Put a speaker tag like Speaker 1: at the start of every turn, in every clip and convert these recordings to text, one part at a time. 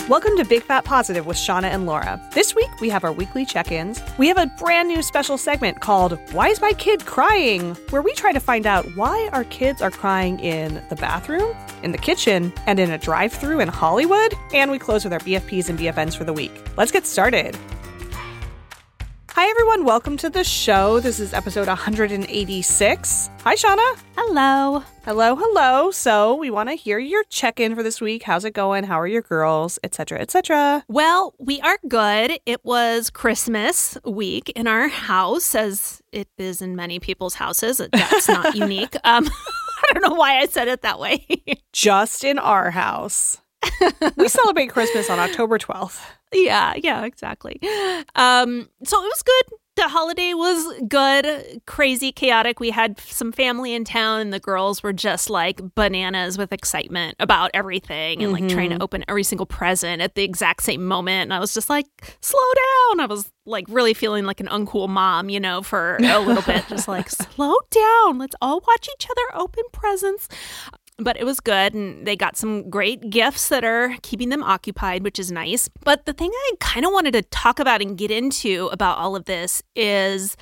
Speaker 1: Welcome to Big Fat Positive with Shauna and Laura. This week, we have our weekly check-ins. We have a brand new special segment called Why is My Kid Crying? Where we try to find out why our kids are crying in the bathroom, in the kitchen, and in a drive-thru in Hollywood. And we close with our BFPs and BFNs for the week. Let's get started. Hi, everyone. Welcome to the show. This is episode 186. Hi, Shauna.
Speaker 2: Hello.
Speaker 1: Hello. So we want to hear your check-in for this week. How's it going? How are your girls? Etc., etc.
Speaker 2: Well, we are good. It was Christmas week in our house, as it is in many people's houses. That's not unique. I don't know why I said it that way.
Speaker 1: Just in our house. We celebrate Christmas on October 12th.
Speaker 2: Yeah, exactly. So it was good. The holiday was good, crazy, chaotic. We had some family in town, and the girls were just like bananas with excitement about everything and like trying to open every single present at the exact same moment. And I was just like, slow down. I was like really feeling like an uncool mom, for a little bit. Just like, slow down. Let's all watch each other open presents. But it was good, and they got some great gifts that are keeping them occupied, which is nice. But the thing I kind of wanted to talk about and get into about all of this is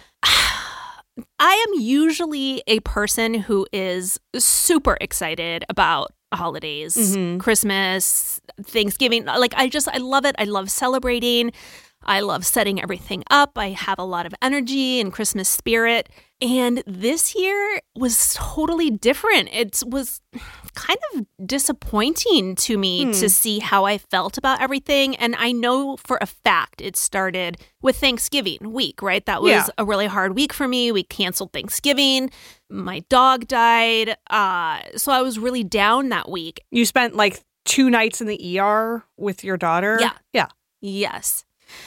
Speaker 2: I am usually a person who is super excited about holidays, Christmas, Thanksgiving. Like, I love it. I love celebrating. I love setting everything up. I have a lot of energy and Christmas spirit. And this year was totally different. It was kind of disappointing to me to see how I felt about everything. And I know for a fact it started with Thanksgiving week, right? That was a really hard week for me. We canceled Thanksgiving. My dog died. So I was really down that week.
Speaker 1: You spent like 2 nights in the ER with your daughter? Yeah.
Speaker 2: Yes.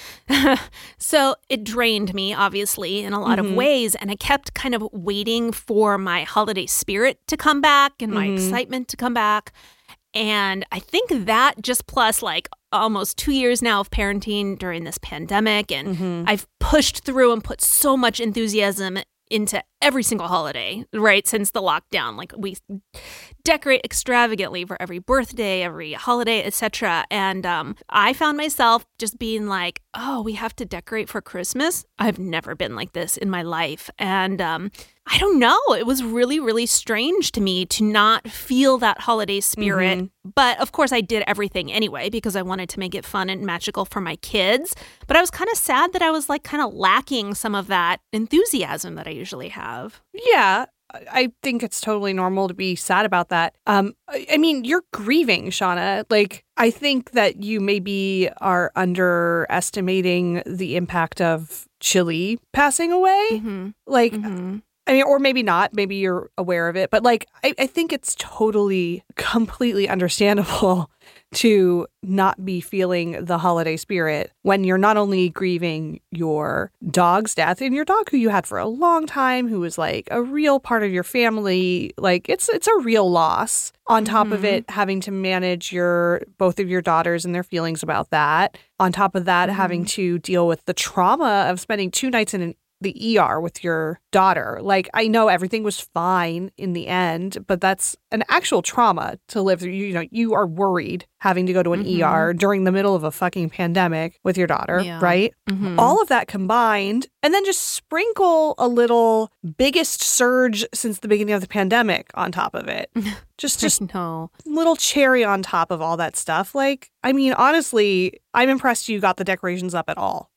Speaker 2: So it drained me, obviously, in a lot of ways. And I kept kind of waiting for my holiday spirit to come back and my excitement to come back. And I think that just plus like almost 2 years now of parenting during this pandemic. And I've pushed through and put so much enthusiasm into every single holiday, right, since the lockdown. Like, we decorate extravagantly for every birthday, every holiday, etc. And I found myself just being like, oh, we have to decorate for Christmas? I've never been like this in my life. And I don't know. It was really, really strange to me to not feel that holiday spirit. But of course, I did everything anyway because I wanted to make it fun and magical for my kids. But I was kind of sad that I was like kind of lacking some of that enthusiasm that I usually have.
Speaker 1: Yeah. I think it's totally normal to be sad about that. I mean, you're grieving, Shauna. Like, I think that you maybe are underestimating the impact of Chili passing away. I mean, or maybe not. Maybe you're aware of it. But like, I think it's totally, completely understandable to not be feeling the holiday spirit when you're not only grieving your dog's death and your dog who you had for a long time, who was like a real part of your family. Like, it's a real loss. On top of it, having to manage both of your daughters and their feelings about that. On top of that, having to deal with the trauma of spending 2 nights in the ER with your daughter. Like, I know everything was fine in the end, but that's an actual trauma to live through. You are worried having to go to an ER during the middle of a fucking pandemic with your daughter, right? All of that combined, and then just sprinkle a little biggest surge since the beginning of the pandemic on top of it. Just little cherry on top of all that stuff. Like, I mean, honestly, I'm impressed you got the decorations up at all.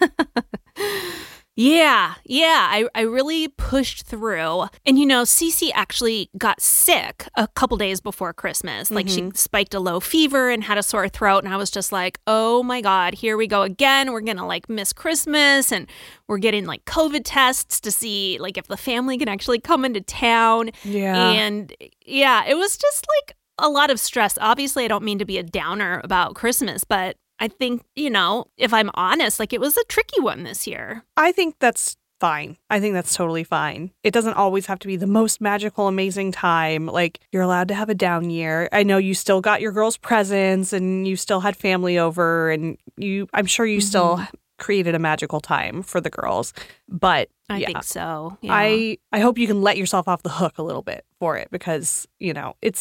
Speaker 2: Yeah. I really pushed through. And, Cece actually got sick a couple days before Christmas. Like, she spiked a low fever and had a sore throat. And I was just like, oh, my God, here we go again. We're going to, like, miss Christmas. And we're getting, like, COVID tests to see, like, if the family can actually come into town.
Speaker 1: Yeah.
Speaker 2: And, it was just, like, a lot of stress. Obviously, I don't mean to be a downer about Christmas, but I think, if I'm honest, like, it was a tricky one this year.
Speaker 1: I think that's fine. I think that's totally fine. It doesn't always have to be the most magical, amazing time. Like, you're allowed to have a down year. I know you still got your girls' presents and you still had family over and I'm sure you still created a magical time for the girls. But
Speaker 2: I think so. Yeah.
Speaker 1: I hope you can let yourself off the hook a little bit for it because, it's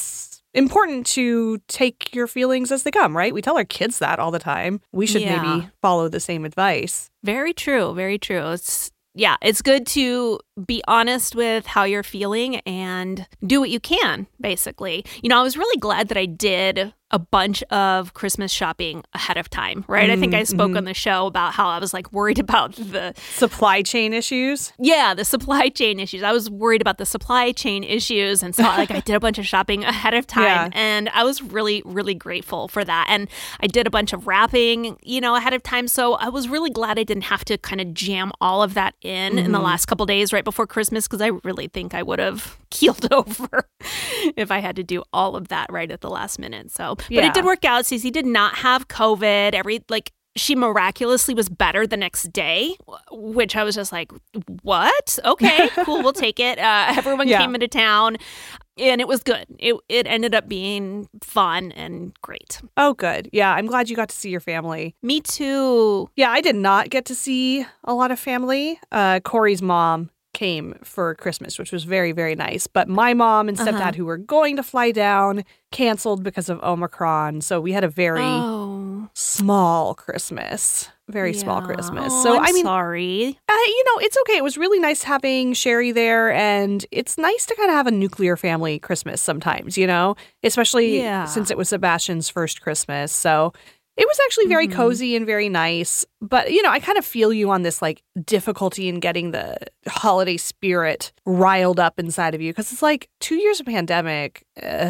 Speaker 1: important to take your feelings as they come, right? We tell our kids that all the time. We should maybe follow the same advice.
Speaker 2: Very true. Very true. It's good to be honest with how you're feeling and do what you can, basically. I was really glad that I did a bunch of Christmas shopping ahead of time, right? I think I spoke on the show about how I was like worried about the
Speaker 1: supply chain issues.
Speaker 2: Yeah, the supply chain issues. I was worried about the supply chain issues. And so I did a bunch of shopping ahead of time. And I was really, really grateful for that. And I did a bunch of wrapping, ahead of time. So I was really glad I didn't have to kind of jam all of that in the last couple days right before Christmas, because I really think I would have keeled over if I had to do all of that right at the last minute. So, but it did work out. Cece did not have COVID. She miraculously was better the next day, which I was just like, what? Okay, cool, we'll take it. Everyone came into town. And it was good. It ended up being fun and great.
Speaker 1: Oh, good. Yeah, I'm glad you got to see your family.
Speaker 2: Me too.
Speaker 1: Yeah, I did not get to see a lot of family. Corey's mom came for Christmas, which was very, very nice. But my mom and stepdad, who were going to fly down, canceled because of Omicron. So we had a very small Christmas. Very small Christmas.
Speaker 2: Oh,
Speaker 1: so
Speaker 2: I'm sorry.
Speaker 1: It's okay. It was really nice having Sherry there, and it's nice to kind of have a nuclear family Christmas sometimes, especially since it was Sebastian's first Christmas. So it was actually very cozy and very nice. But, I kind of feel you on this difficulty in getting the holiday spirit riled up inside of you, because it's 2 years of pandemic.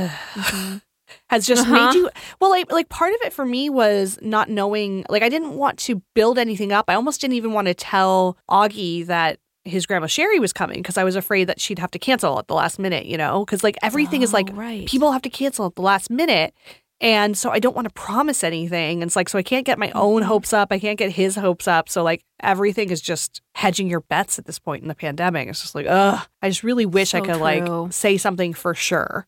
Speaker 1: Has just made you, part of it for me was not knowing, I didn't want to build anything up. I almost didn't even want to tell Augie that his grandma Sherry was coming, because I was afraid that she'd have to cancel at the last minute, because everything is people have to cancel at the last minute. And so I don't want to promise anything. And it's so I can't get my own hopes up. I can't get his hopes up. So everything is just hedging your bets at this point in the pandemic. It's just I just really wish I could say something for sure,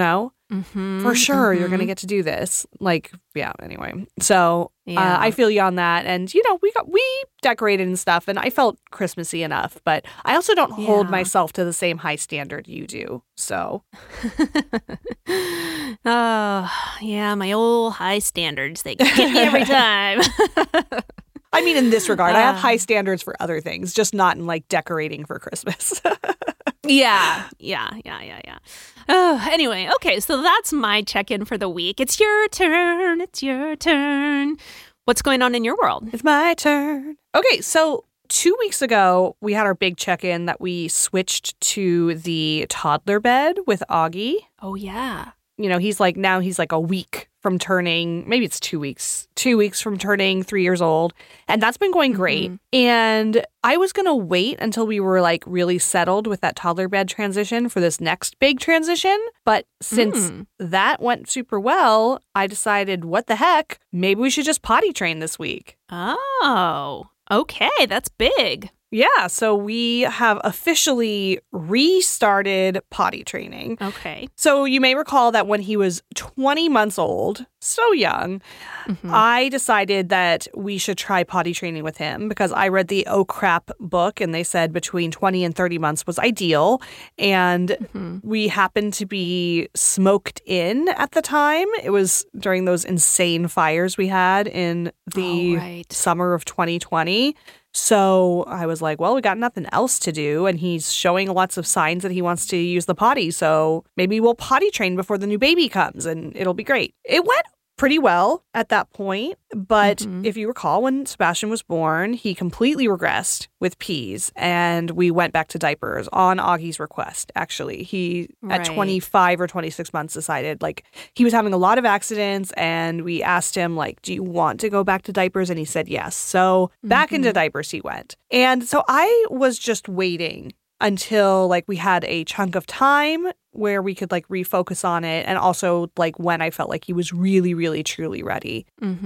Speaker 1: for sure you're going to get to do this. Anyway. So I feel you on that. And, we decorated and stuff, and I felt Christmassy enough. But I also don't hold myself to the same high standard you do. So.
Speaker 2: My old high standards. They get me every time.
Speaker 1: I mean, in this regard, I have high standards for other things, just not in decorating for Christmas.
Speaker 2: Yeah. Anyway, okay, so that's my check-in for the week. It's your turn. What's going on in your world?
Speaker 1: It's my turn. Okay, so 2 weeks ago, we had our big check-in that we switched to the toddler bed with Augie.
Speaker 2: Oh, yeah.
Speaker 1: He's a week from turning, maybe it's 2 weeks from turning 3 years old. And that's been going great. And I was going to wait until we were really settled with that toddler bed transition for this next big transition. But since that went super well, I decided, what the heck? Maybe we should just potty train this week.
Speaker 2: Oh, okay. That's big.
Speaker 1: Yeah, so we have officially restarted potty training.
Speaker 2: Okay.
Speaker 1: So you may recall that when he was 20 months old, so young, I decided that we should try potty training with him, because I read the Oh Crap book, and they said between 20 and 30 months was ideal. And we happened to be smoked in at the time. It was during those insane fires we had in the summer of 2020. So I was like, well, we got nothing else to do, and he's showing lots of signs that he wants to use the potty, so maybe we'll potty train before the new baby comes, and it'll be great. It went pretty well at that point, but if you recall, when Sebastian was born, he completely regressed with pees, and we went back to diapers on Augie's request, actually. He, at 25 or 26 months, decided, he was having a lot of accidents, and we asked him, do you want to go back to diapers? And he said yes. So back into diapers he went. And so I was just waiting until we had a chunk of time where we could refocus on it, and also when I felt like he was really, really, truly ready.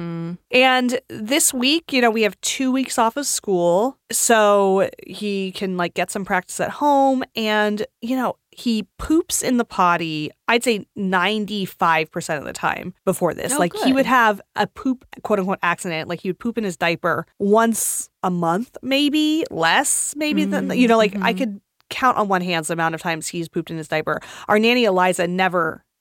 Speaker 1: And this week, we have 2 weeks off of school, so he can get some practice at home, and he poops in the potty, I'd say 95% of the time before this. He would have a poop, quote unquote, accident. He would poop in his diaper once a month, maybe less, than, I could count on one hand the amount of times he's pooped in his diaper. Our nanny Eliza never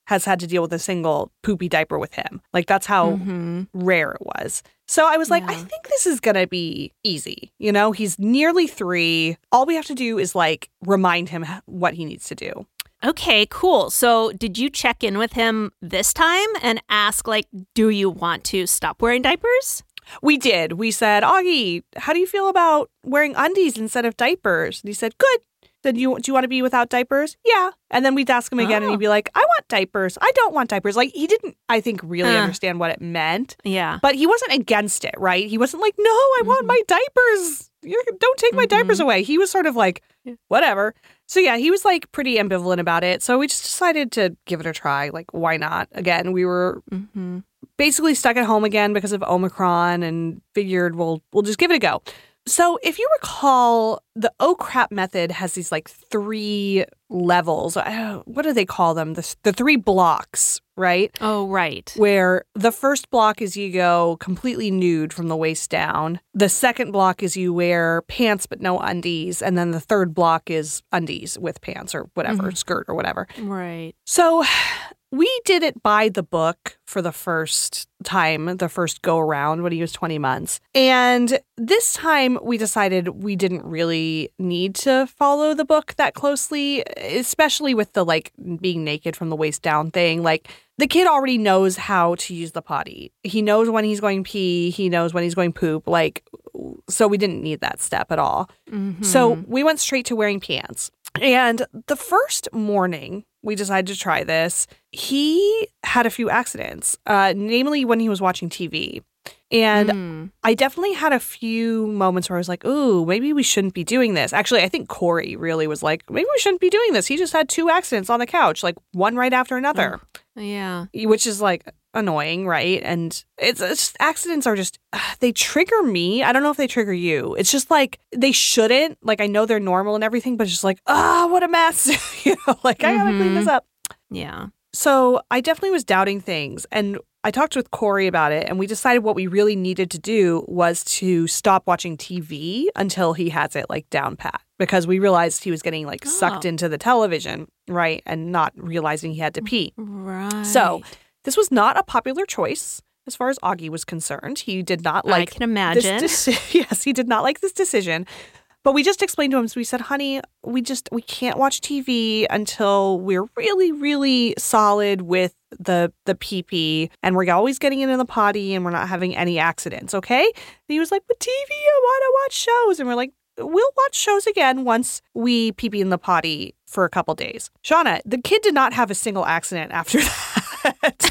Speaker 1: has had to deal with a single poopy diaper with him. Like, that's how rare it was. So I was like, I think this is going to be easy. You know, he's nearly 3. All we have to do is like remind him what he needs to do.
Speaker 2: Okay, cool. So did you check in with him this time and ask, like, do you want to stop wearing diapers?
Speaker 1: We did. We said, Augie, how do you feel about wearing undies instead of diapers? And he said, good. Then do you want to be without diapers? Yeah. And then we'd ask him again and he'd be like, I want diapers. I don't want diapers. Like, he didn't, I think, really understand what it meant.
Speaker 2: Yeah.
Speaker 1: But he wasn't against it, right? He wasn't like, no, I want my diapers. Don't take my diapers away. He was sort of like, whatever. So yeah, he was like pretty ambivalent about it. So we just decided to give it a try. Like, why not? Again, we were basically stuck at home again because of Omicron and figured we'll just give it a go. So if you recall, the oh crap method has these like 3 levels. What do they call them? The 3 blocks, right?
Speaker 2: Oh, right.
Speaker 1: Where the first block is you go completely nude from the waist down. The second block is you wear pants but no undies. And then the third block is undies with pants or whatever, skirt or whatever.
Speaker 2: Right.
Speaker 1: So we did it by the book for the first time, the first go around when he was 20 months. And this time we decided we didn't really need to follow the book that closely, especially with the like being naked from the waist down thing. Like, the kid already knows how to use the potty. He knows when he's going pee. He knows when he's going poop. Like, so we didn't need that step at all. So we went straight to wearing pants. And the first morning we decided to try this, he had a few accidents, namely when he was watching TV. And I definitely had a few moments where I was like, ooh, maybe we shouldn't be doing this. Actually, I think Corey really was like, maybe we shouldn't be doing this. He just had 2 accidents on the couch, like one right after another.
Speaker 2: Yeah.
Speaker 1: Which is like annoying, right? And it's just, accidents are just, they trigger me. I don't know if they trigger you. It's just like, they shouldn't. Like, I know they're normal and everything, but it's just like, what a mess. You know, like, I gotta clean this up.
Speaker 2: Yeah.
Speaker 1: So I definitely was doubting things. And I talked with Corey about it, and we decided what we really needed to do was to stop watching TV until he has it like down pat, because we realized he was getting like sucked into the television, right? And not realizing he had to pee.
Speaker 2: Right.
Speaker 1: So this was not a popular choice as far as Augie was concerned. He did not like
Speaker 2: I can imagine.
Speaker 1: Yes, he did not like this decision. But we just explained to him, so we said, honey, we can't watch TV until we're really, really solid with the pee-pee, and we're always getting into the potty and we're not having any accidents, okay? And he was like, but TV, I want to watch shows. And we're like, we'll watch shows again once we pee-pee in the potty for a couple days. Shauna, the kid did not have a single accident after that.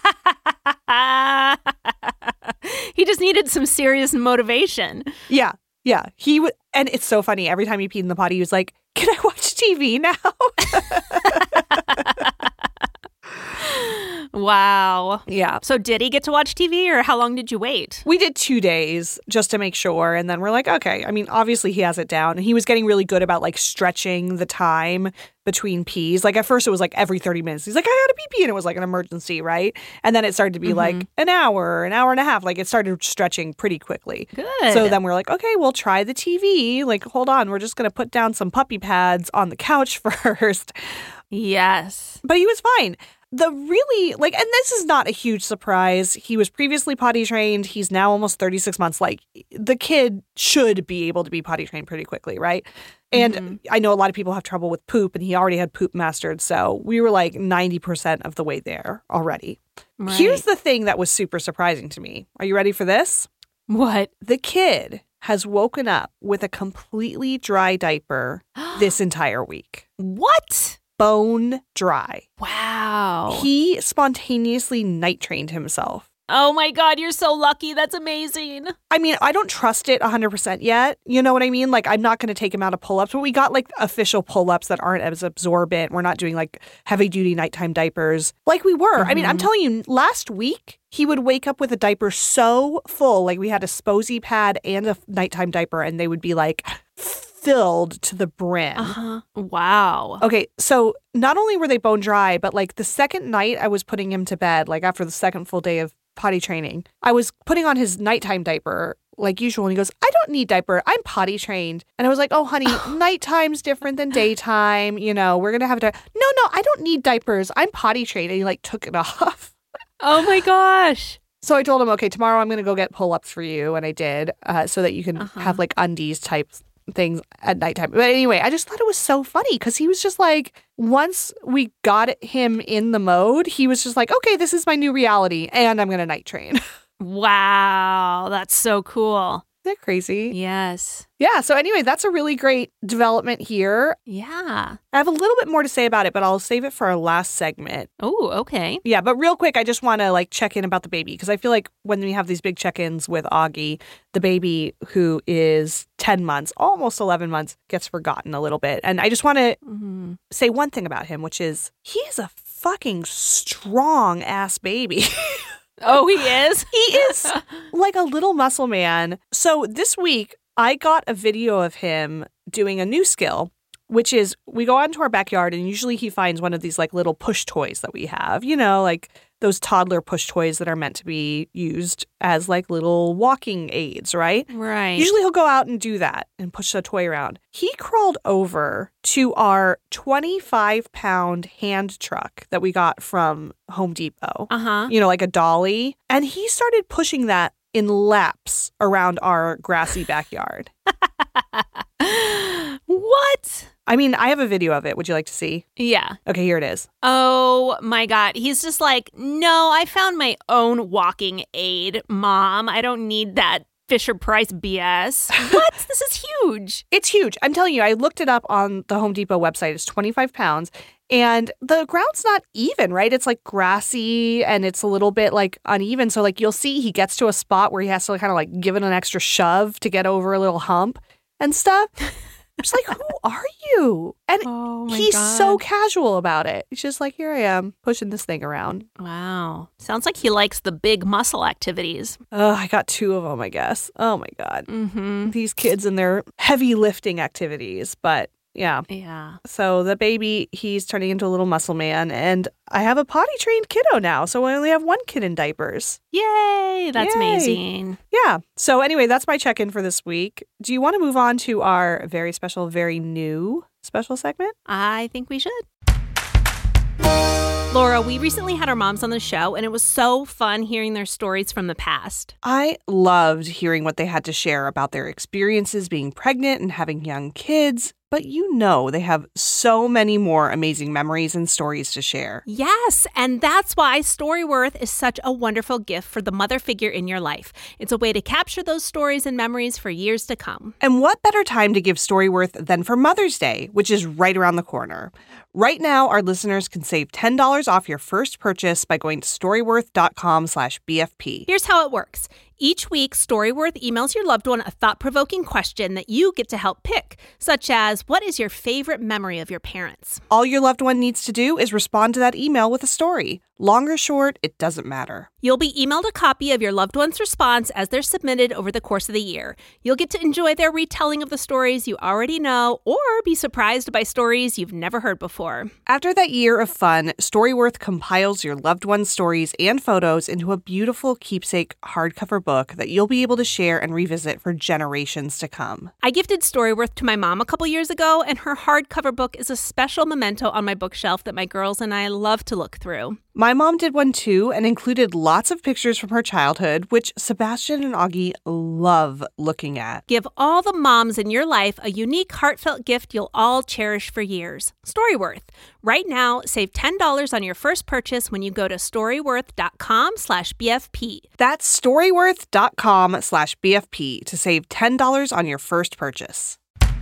Speaker 2: He just needed some serious motivation.
Speaker 1: Yeah. Yeah, and it's so funny. Every time he peed in the potty, he was like, can I watch TV now?
Speaker 2: Wow.
Speaker 1: Yeah.
Speaker 2: So did he get to watch TV, or how long did you wait?
Speaker 1: We did 2 days just to make sure. And then we're like, okay. I mean, obviously he has it down. And he was getting really good about like stretching the time between pees. Like, at first it was like every 30 minutes. He's like, I gotta pee. And it was like an emergency, right? And then it started to be like an hour and a half. Like, it started stretching pretty quickly.
Speaker 2: Good.
Speaker 1: So then we're like, okay, we'll try the TV. Like, hold on. We're just going to put down some puppy pads on the couch first.
Speaker 2: Yes.
Speaker 1: But he was fine. The really, like, and this is not a huge surprise. He was previously potty trained. He's now almost 36 months. Like, the kid should be able to be potty trained pretty quickly, right? And I know a lot of people have trouble with poop, and he already had poop mastered. So we were like 90% of the way there already.
Speaker 2: Right.
Speaker 1: Here's the thing that was super surprising to me. Are you ready for this?
Speaker 2: What?
Speaker 1: The kid has woken up with a completely dry diaper this entire week.
Speaker 2: What?
Speaker 1: Bone dry.
Speaker 2: Wow.
Speaker 1: He spontaneously night trained himself.
Speaker 2: Oh my God, you're so lucky. That's amazing.
Speaker 1: I mean, I don't trust it 100% yet. You know what I mean? Like, I'm not going to take him out of pull-ups, but we got like official pull-ups that aren't as absorbent. We're not doing like heavy duty nighttime diapers like we were. I mean, I'm telling you, last week, he would wake up with a diaper so full, like we had a Sposy pad and a nighttime diaper, and they would be like filled to the brim.
Speaker 2: Wow.
Speaker 1: Okay, so not only were they bone dry, but like the second night I was putting him to bed, like after the second full day of potty training, I was putting on his nighttime diaper like usual. And he goes, I don't need diaper. I'm potty trained. And I was like, oh, honey, nighttime's different than daytime. You know, we're going to have to. No, I don't need diapers. I'm potty trained. And he like took it off.
Speaker 2: Oh my gosh.
Speaker 1: So I told him, okay, tomorrow I'm going to go get pull-ups for you. And I did, so that you can have like undies type things at nighttime. But anyway, I just thought it was so funny because he was just like, once we got him in the mode, he was just like, okay, this is my new reality and I'm going to night train.
Speaker 2: Wow, that's so cool.
Speaker 1: Isn't that crazy?
Speaker 2: Yes.
Speaker 1: Yeah. So anyway, that's a really great development here.
Speaker 2: Yeah.
Speaker 1: I have a little bit more to say about it, but I'll save it for our last segment.
Speaker 2: Oh, okay.
Speaker 1: Yeah. But real quick, I just want to like check in about the baby because I feel like when we have these big check-ins with Augie, the baby who is 10 months, almost 11 months, gets forgotten a little bit. And I just want to say one thing about him, which is he is a fucking strong ass baby.
Speaker 2: Oh, he is?
Speaker 1: He is like a little muscle man. So this week, I got a video of him doing a new skill, which is we go out into our backyard and usually he finds one of these like little push toys that we have, you know, like those toddler push toys that are meant to be used as like little walking aids, right?
Speaker 2: Right.
Speaker 1: Usually he'll go out and do that and push the toy around. He crawled over to our 25-pound hand truck that we got from Home Depot, you know, like a dolly. And he started pushing that in laps around our grassy backyard.
Speaker 2: What?
Speaker 1: I mean, I have a video of it. Would you like to see?
Speaker 2: Yeah.
Speaker 1: Okay, here it is.
Speaker 2: Oh my God. He's just like, no, I found my own walking aid, Mom. I don't need that Fisher-Price BS. What? This is huge.
Speaker 1: It's huge. I'm telling you, I looked it up on the Home Depot website. It's 25 pounds. And the ground's not even, right? It's like grassy and it's a little bit like uneven. So like you'll see he gets to a spot where he has to kind of like give it an extra shove to get over a little hump and stuff. I'm just like, who are you? And he's so casual about it. He's just like, here I am pushing this thing around.
Speaker 2: Wow. Sounds like he likes the big muscle activities.
Speaker 1: Oh, I got 2 of them, I guess. Oh my God. These kids and their heavy lifting activities. But yeah.
Speaker 2: Yeah.
Speaker 1: So the baby, he's turning into a little muscle man. And I have a potty trained kiddo now. So I only have 1 kid in diapers.
Speaker 2: Yay. That's amazing.
Speaker 1: Yeah. So anyway, that's my check-in for this week. Do you want to move on to our very special, very new special segment?
Speaker 2: I think we should. Laura, we recently had our moms on the show, and it was so fun hearing their stories from the past.
Speaker 1: I loved hearing what they had to share about their experiences being pregnant and having young kids. But you know they have so many more amazing memories and stories to share.
Speaker 2: Yes, and that's why Storyworth is such a wonderful gift for the mother figure in your life. It's a way to capture those stories and memories for years to come.
Speaker 1: And what better time to give Storyworth than for Mother's Day, which is right around the corner. Right now, our listeners can save $10 off your first purchase by going to storyworth.com/BFP.
Speaker 2: Here's how it works. Each week, Storyworth emails your loved one a thought-provoking question that you get to help pick, such as, what is your favorite memory of your parents?
Speaker 1: All your loved one needs to do is respond to that email with a story. Long or short, it doesn't matter.
Speaker 2: You'll be emailed a copy of your loved one's response as they're submitted over the course of the year. You'll get to enjoy their retelling of the stories you already know or be surprised by stories you've never heard before.
Speaker 1: After that year of fun, Storyworth compiles your loved one's stories and photos into a beautiful keepsake hardcover book that you'll be able to share and revisit for generations to come.
Speaker 2: I gifted Storyworth to my mom a couple years ago, and her hardcover book is a special memento on my bookshelf that my girls and I love to look through.
Speaker 1: My mom did one too and included lots of pictures from her childhood, which Sebastian and Augie love looking at.
Speaker 2: Give all the moms in your life a unique, heartfelt gift you'll all cherish for years. Storyworth. Right now, save $10 on your first purchase when you go to storyworth.com/BFP.
Speaker 1: That's storyworth.com/BFP to save $10 on your first purchase.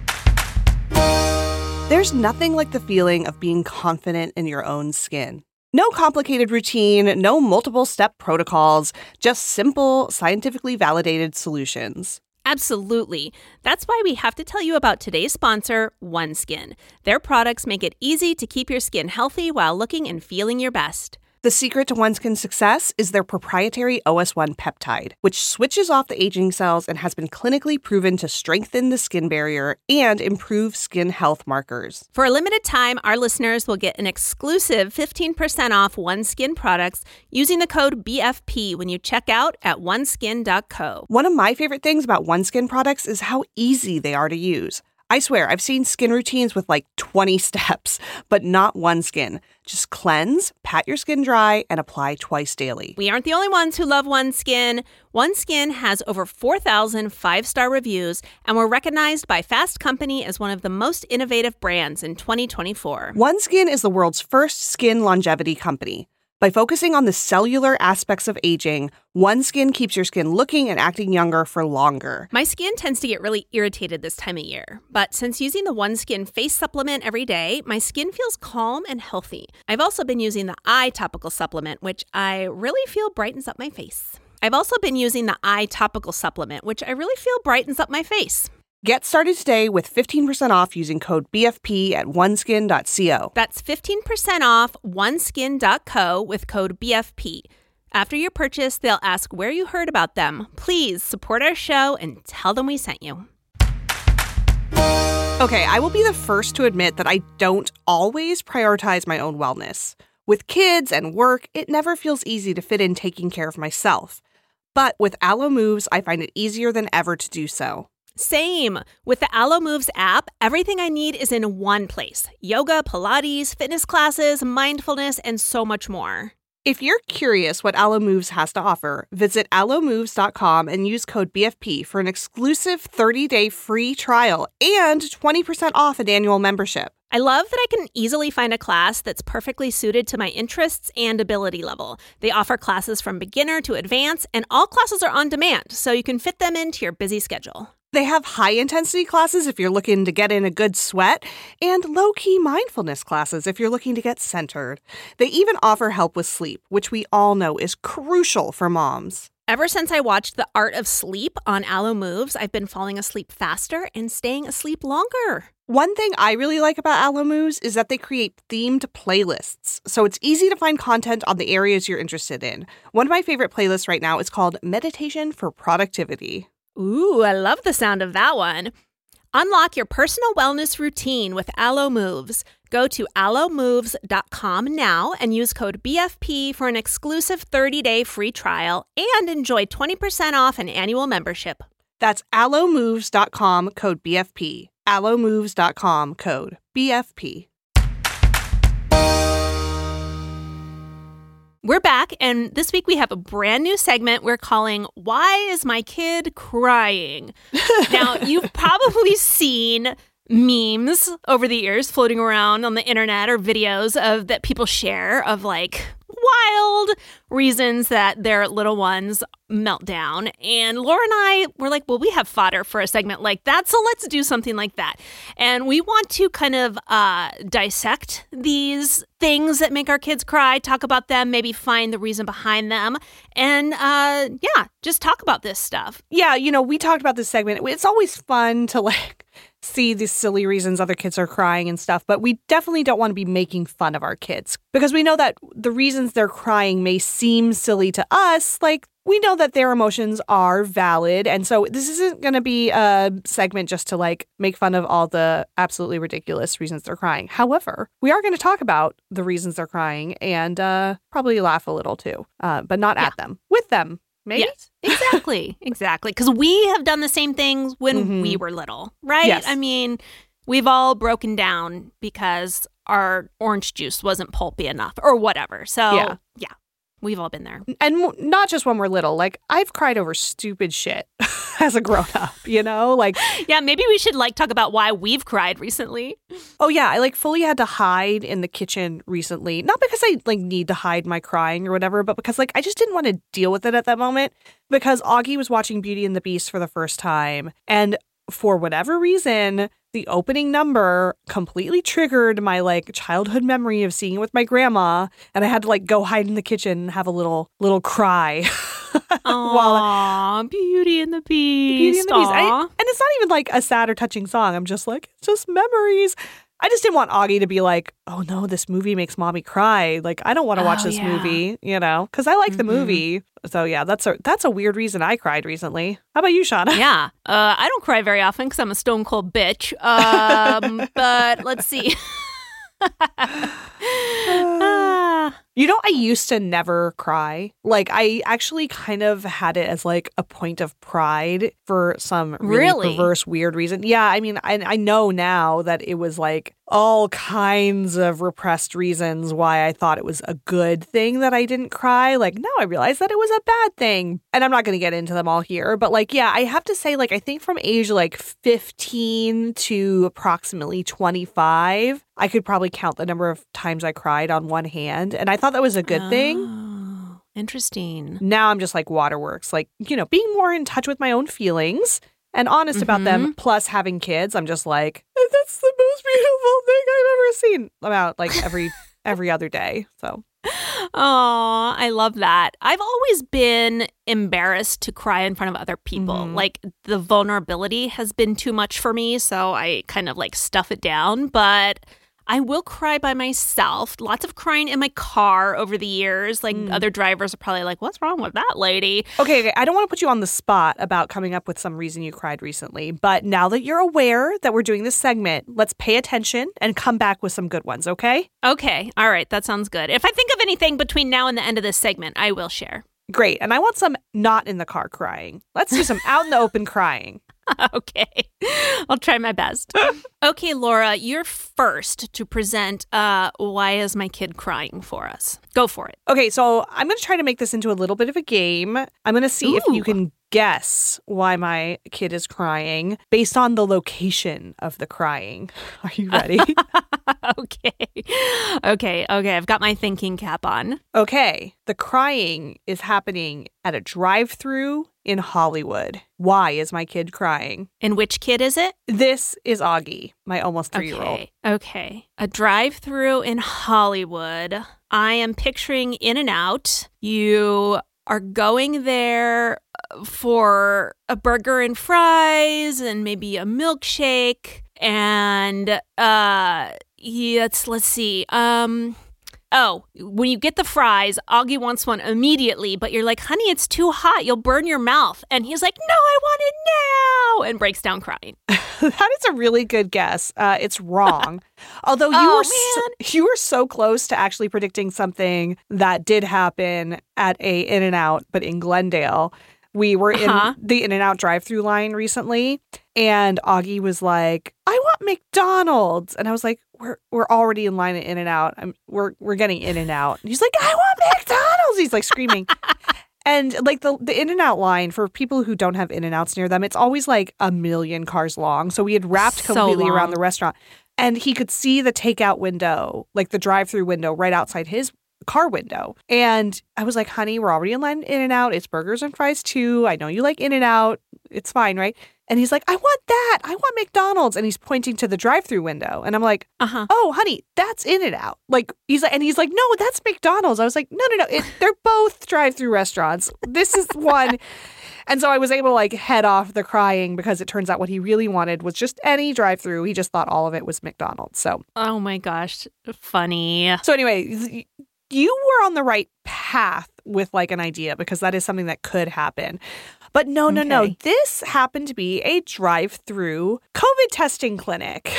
Speaker 1: There's nothing like the feeling of being confident in your own skin. No complicated routine, no multiple-step protocols, just simple, scientifically validated solutions.
Speaker 2: Absolutely. That's why we have to tell you about today's sponsor, OneSkin. Their products make it easy to keep your skin healthy while looking and feeling your best.
Speaker 1: The secret to OneSkin's success is their proprietary OS1 peptide, which switches off the aging cells and has been clinically proven to strengthen the skin barrier and improve skin health markers.
Speaker 2: For a limited time, our listeners will get an exclusive 15% off OneSkin products using the code BFP when you check out at oneskin.co.
Speaker 1: One of my favorite things about OneSkin products is how easy they are to use. I swear, I've seen skin routines with like 20 steps, but not OneSkin. Just cleanse, pat your skin dry, and apply twice daily.
Speaker 2: We aren't the only ones who love OneSkin. OneSkin has over 4,000 five-star reviews, and we're recognized by Fast Company as one of the most innovative brands in 2024.
Speaker 1: OneSkin is the world's first skin longevity company. By focusing on the cellular aspects of aging, OneSkin keeps your skin looking and acting younger for longer.
Speaker 2: My skin tends to get really irritated this time of year, but since using the OneSkin face supplement every day, my skin feels calm and healthy. I've also been using the eye topical supplement, which I really feel brightens up my face.
Speaker 1: Get started today with 15% off using code BFP at oneskin.co.
Speaker 2: That's 15% off oneskin.co with code BFP. After your purchase, they'll ask where you heard about them. Please support our show and tell them we sent you.
Speaker 1: Okay, I will be the first to admit that I don't always prioritize my own wellness. With kids and work, it never feels easy to fit in taking care of myself. But with Alo Moves, I find it easier than ever to do so.
Speaker 2: Same. With the Alo Moves app, everything I need is in one place. Yoga, Pilates, fitness classes, mindfulness, and so much more.
Speaker 1: If you're curious what Alo Moves has to offer, visit alomoves.com and use code BFP for an exclusive 30-day free trial and 20% off an annual membership.
Speaker 2: I love that I can easily find a class that's perfectly suited to my interests and ability level. They offer classes from beginner to advanced, and all classes are on demand, so you can fit them into your busy schedule.
Speaker 1: They have high-intensity classes if you're looking to get in a good sweat, and low-key mindfulness classes if you're looking to get centered. They even offer help with sleep, which we all know is crucial for moms.
Speaker 2: Ever since I watched The Art of Sleep on Alo Moves, I've been falling asleep faster and staying asleep longer.
Speaker 1: One thing I really like about Alo Moves is that they create themed playlists, so it's easy to find content on the areas you're interested in. One of my favorite playlists right now is called Meditation for Productivity.
Speaker 2: Ooh, I love the sound of that one. Unlock your personal wellness routine with Alo Moves. Go to alomoves.com now and use code BFP for an exclusive 30-day free trial and enjoy 20% off an annual membership.
Speaker 1: That's alomoves.com, code BFP. alomoves.com, code BFP.
Speaker 2: We're back, and this week we have a brand new segment we're calling Why Is My Kid Crying? Now, you've probably seen memes over the years floating around on the internet or videos of that people share of like wild reasons that their little ones melt down. And Laura and I were like, well, we have fodder for a segment like that, so let's do something like that. And we want to kind of dissect these things that make our kids cry, talk about them, maybe find the reason behind them, and just talk about this stuff.
Speaker 1: Yeah, we talked about this segment. It's always fun to see the silly reasons other kids are crying and stuff, but we definitely don't want to be making fun of our kids because we know that the reasons they're crying may seem silly to us. We know that their emotions are valid. And so this isn't going to be a segment just to make fun of all the absolutely ridiculous reasons they're crying. However, we are going to talk about the reasons they're crying and probably laugh a little too, but not at them, with them. Maybe?
Speaker 2: Yes, exactly. Because we have done the same things when we were little, right?
Speaker 1: Yes.
Speaker 2: I mean, we've all broken down because our orange juice wasn't pulpy enough or whatever. So, yeah, we've all been there.
Speaker 1: And not just when we're little. I've cried over stupid shit as a grown-up,
Speaker 2: Yeah, maybe we should talk about why we've cried recently.
Speaker 1: Oh, yeah. I fully had to hide in the kitchen recently. Not because I need to hide my crying or whatever, but because I just didn't want to deal with it at that moment because Augie was watching Beauty and the Beast for the first time. And for whatever reason, the opening number completely triggered my childhood memory of seeing it with my grandma. And I had to go hide in the kitchen and have a little cry.
Speaker 2: Aww, Beauty and the Beast.
Speaker 1: Beauty and the Beast. And it's not even a sad or touching song. I'm just it's just memories. I just didn't want Augie to be like, oh no, this movie makes mommy cry. Like, I don't want to watch this movie, because I like the movie. So yeah, that's a weird reason I cried recently. How about you, Shauna?
Speaker 2: Yeah. I don't cry very often because I'm a stone cold bitch. But let's see.
Speaker 1: I used to never cry. Like, I actually kind of had it as like a point of pride for some really perverse, weird reason. Yeah, I mean, I know now that it was like all kinds of repressed reasons why I thought it was a good thing that I didn't cry. Like, now I realize that it was a bad thing. And I'm not going to get into them all here. But like, yeah, I have to say, like, I think from age like 15 to approximately 25, I could probably count the number of times I cried on one hand. And I thought that was a good thing.
Speaker 2: Interesting.
Speaker 1: Now I'm just like waterworks, like, being more in touch with my own feelings and honest about them, plus having kids. I'm just like, that's the most beautiful thing I've ever seen. About like every other day. So.
Speaker 2: Oh, I love that. I've always been embarrassed to cry in front of other people. Like, the vulnerability has been too much for me, so I kind of like stuff it down. But I will cry by myself. Lots of crying in my car over the years. Like, other drivers are probably like, what's wrong with that lady?
Speaker 1: Okay. I don't want to put you on the spot about coming up with some reason you cried recently. But now that you're aware that we're doing this segment, let's pay attention and come back with some good ones, okay?
Speaker 2: Okay. All right. That sounds good. If I think of anything between now and the end of this segment, I will share.
Speaker 1: Great. And I want some not in the car crying. Let's do some out in the open crying.
Speaker 2: Okay. I'll try my best. Okay, Laura, you're first to present Why Is My Kid Crying for us. Go for it.
Speaker 1: Okay, so I'm going to try to make this into a little bit of a game. I'm going to see if you can guess why my kid is crying based on the location of the crying. Are you ready?
Speaker 2: Okay. I've got my thinking cap on.
Speaker 1: Okay. The crying is happening at a drive-thru in Hollywood. Why is my kid crying?
Speaker 2: And which kid is it?
Speaker 1: This is Augie, my almost 3-year-old.
Speaker 2: Okay. A drive-thru in Hollywood. I am picturing In-N-Out. You are going there for a burger and fries and maybe a milkshake. And let's see. When you get the fries, Augie wants one immediately, but you're like, honey, it's too hot. You'll burn your mouth. And he's like, no, I want it now, and breaks down crying.
Speaker 1: That is a really good guess. It's wrong. Although you were so close to actually predicting something that did happen at a In-N-Out, but in Glendale. We were in the In-N-Out drive-thru line recently, and Augie was like, I want McDonald's. And I was like, we're already in line at In-N-Out. We're getting In-N-Out. And he's like, I want McDonald's. He's like screaming. And like the In-N-Out line, for people who don't have In-N-Outs near them, it's always like a million cars long. So we had wrapped completely around the restaurant. And he could see the takeout window, like the drive-thru window right outside his car window. And I was like, honey, we're already in line In-N-Out. It's burgers and fries too. I know you like In-N-Out. It's fine, right? And he's like, I want that. I want McDonald's. And he's pointing to the drive-thru window. And I'm like, oh, honey, that's In-N-Out. Like, he's like, no, that's McDonald's. I was like, no. They're both drive-thru restaurants. This is one. And so I was able to like head off the crying, because it turns out what he really wanted was just any drive-thru. He just thought all of it was McDonald's. So,
Speaker 2: oh my gosh, funny.
Speaker 1: So anyway, you were on the right path with like an idea, because that is something that could happen. But no. This happened to be a drive-thru COVID testing clinic.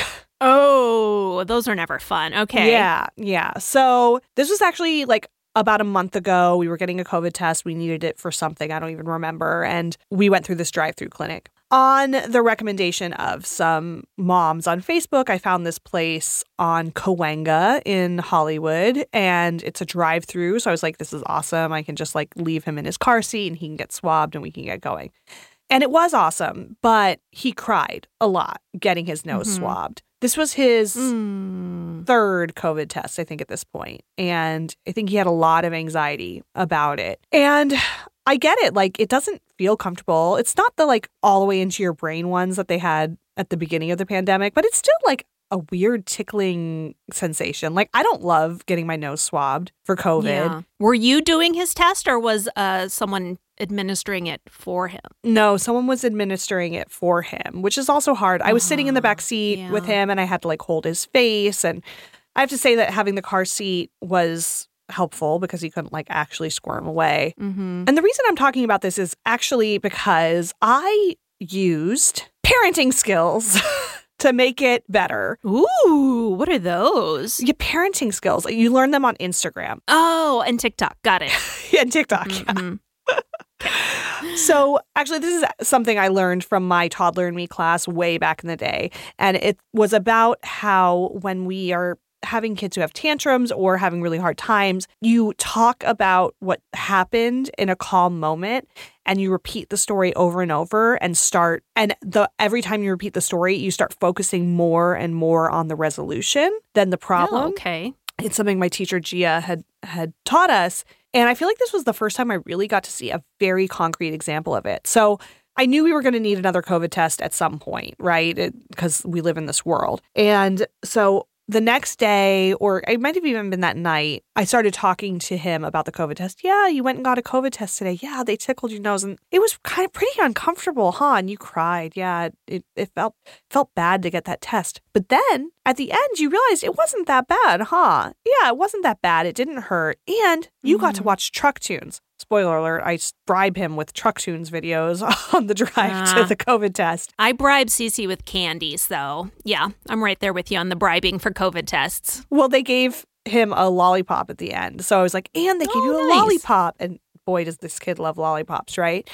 Speaker 2: Oh, those are never fun. Okay.
Speaker 1: Yeah. So this was actually like about a month ago. We were getting a COVID test. We needed it for something. I don't even remember. And we went through this drive-thru clinic. On the recommendation of some moms on Facebook, I found this place on Cahuenga in Hollywood, and it's a drive-thru. So I was like, this is awesome. I can just like leave him in his car seat and he can get swabbed and we can get going. And it was awesome, but he cried a lot getting his nose swabbed. This was his third COVID test, I think, at this point. And I think he had a lot of anxiety about it. And I get it. Like, it doesn't feel comfortable. It's not the like all the way into your brain ones that they had at the beginning of the pandemic, but it's still like a weird tickling sensation. Like, I don't love getting my nose swabbed for COVID.
Speaker 2: Yeah. Were you doing his test or was someone administering it for him?
Speaker 1: No, someone was administering it for him, which is also hard. I was sitting in the back seat with him and I had to like hold his face. And I have to say that having the car seat was helpful because he couldn't like actually squirm away.
Speaker 2: Mm-hmm.
Speaker 1: And the reason I'm talking about this is actually because I used parenting skills to make it better.
Speaker 2: Ooh, what are those?
Speaker 1: Yeah, parenting skills. You learn them on Instagram.
Speaker 2: Oh, and TikTok. Got it.
Speaker 1: Yeah, and TikTok.
Speaker 2: Mm-hmm.
Speaker 1: Yeah. So actually, this is something I learned from my Toddler and Me class way back in the day. And it was about how when we are having kids who have tantrums or having really hard times, you talk about what happened in a calm moment and you repeat the story over and over and every time you repeat the story, you start focusing more and more on the resolution than the problem.
Speaker 2: Oh, okay.
Speaker 1: It's something my teacher Gia had taught us. And I feel like this was the first time I really got to see a very concrete example of it. So I knew we were going to need another COVID test at some point, right? Because we live in this world. And so the next day, or it might have even been that night, I started talking to him about the COVID test. Yeah, you went and got a COVID test today. Yeah, they tickled your nose. And it was kind of pretty uncomfortable, huh? And you cried. Yeah, it felt bad to get that test. But then at the end, you realized it wasn't that bad, huh? Yeah, it wasn't that bad. It didn't hurt. And you got to watch Truck Tunes. Spoiler alert, I bribe him with Truck Tunes videos on the drive to the COVID test.
Speaker 2: I bribe Cece with candies, though. Yeah, I'm right there with you on the bribing for COVID tests.
Speaker 1: Well, they gave him a lollipop at the end. So I was like, and they gave you a lollipop. And boy, does this kid love lollipops, right?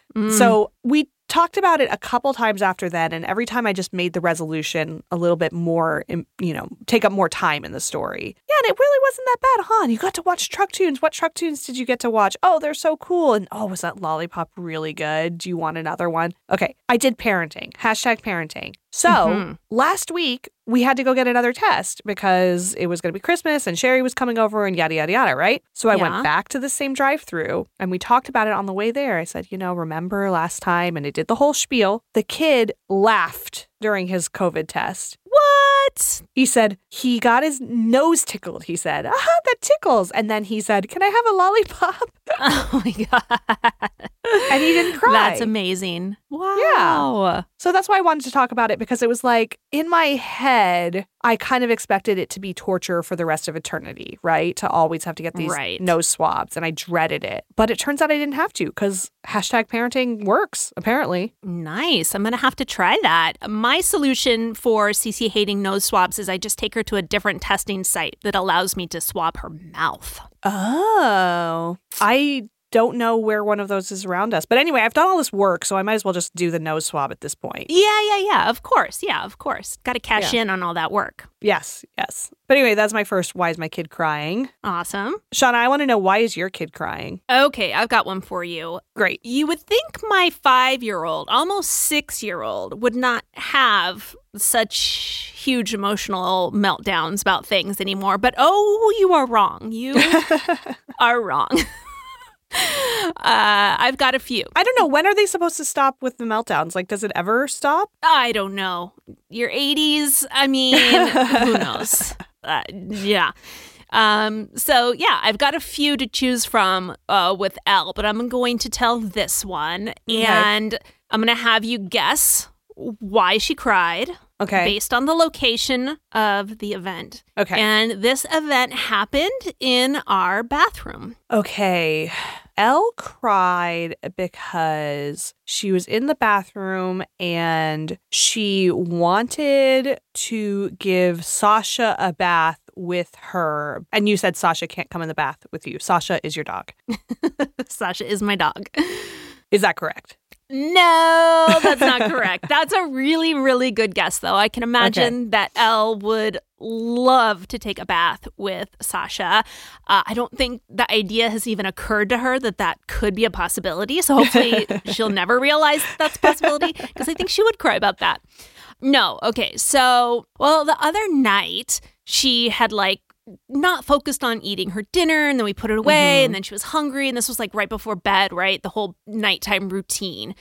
Speaker 1: So we talked about it a couple times after then. And every time I just made the resolution a little bit more, take up more time in the story. Yeah, and it really wasn't that bad, huh? And you got to watch Truck Tunes. What Truck Tunes did you get to watch? Oh, they're so cool. And oh, was that lollipop really good? Do you want another one? Okay, I did parenting. #parenting. So last week, we had to go get another test because it was going to be Christmas and Sherry was coming over and yada, yada, yada, right? So I went back to the same drive-through and we talked about it on the way there. I said, remember last time? And it did the whole spiel. The kid laughed during his COVID test.
Speaker 2: What?
Speaker 1: He said he got his nose tickled. He said, that tickles. And then he said, can I have a lollipop?
Speaker 2: Oh my God.
Speaker 1: And he didn't cry.
Speaker 2: That's amazing. Wow.
Speaker 1: Yeah. So that's why I wanted to talk about it, because it was like in my head, I kind of expected it to be torture for the rest of eternity, right? To always have to get these nose swabs. And I dreaded it. But it turns out I didn't have to because #parenting works, apparently.
Speaker 2: Nice. I'm going to have to try that. My solution for Cece hating nose swabs is I just take her to a different testing site that allows me to swab her mouth.
Speaker 1: Oh, I don't know where one of those is around us. But anyway, I've done all this work, so I might as well just do the nose swab at this point.
Speaker 2: Yeah. Of course. Yeah, of course. Got to cash in on all that work.
Speaker 1: Yes. But anyway, that's my first why is my kid crying?
Speaker 2: Awesome.
Speaker 1: Shauna, I want to know, why is your kid crying?
Speaker 2: Okay, I've got one for you.
Speaker 1: Great.
Speaker 2: You would think my 5-year-old, almost 6-year-old, would not have such huge emotional meltdowns about things anymore. But you are wrong. You are wrong. I've got a few.
Speaker 1: I don't know. When are they supposed to stop with the meltdowns? Like, does it ever stop?
Speaker 2: I don't know. Your 80s, I mean, who knows? Yeah. I've got a few to choose from with Elle, but I'm going to tell this one. Okay. And I'm going to have you guess why she cried.
Speaker 1: Okay.
Speaker 2: Based on the location of the event.
Speaker 1: Okay.
Speaker 2: And this event happened in our bathroom.
Speaker 1: Okay. Elle cried because she was in the bathroom and she wanted to give Sasha a bath with her. And you said Sasha can't come in the bath with you. Sasha is your dog.
Speaker 2: Sasha is my dog.
Speaker 1: Is that correct?
Speaker 2: No, that's not correct. That's a really, really good guess, though. I can imagine that Elle would love to take a bath with Sasha. I don't think the idea has even occurred to her that could be a possibility. So hopefully she'll never realize that's a possibility, because I think she would cry about that. No. Okay. So, the other night she had not focused on eating her dinner, and then we put it away, and then she was hungry, and this was right before bed, right? The whole nighttime routine.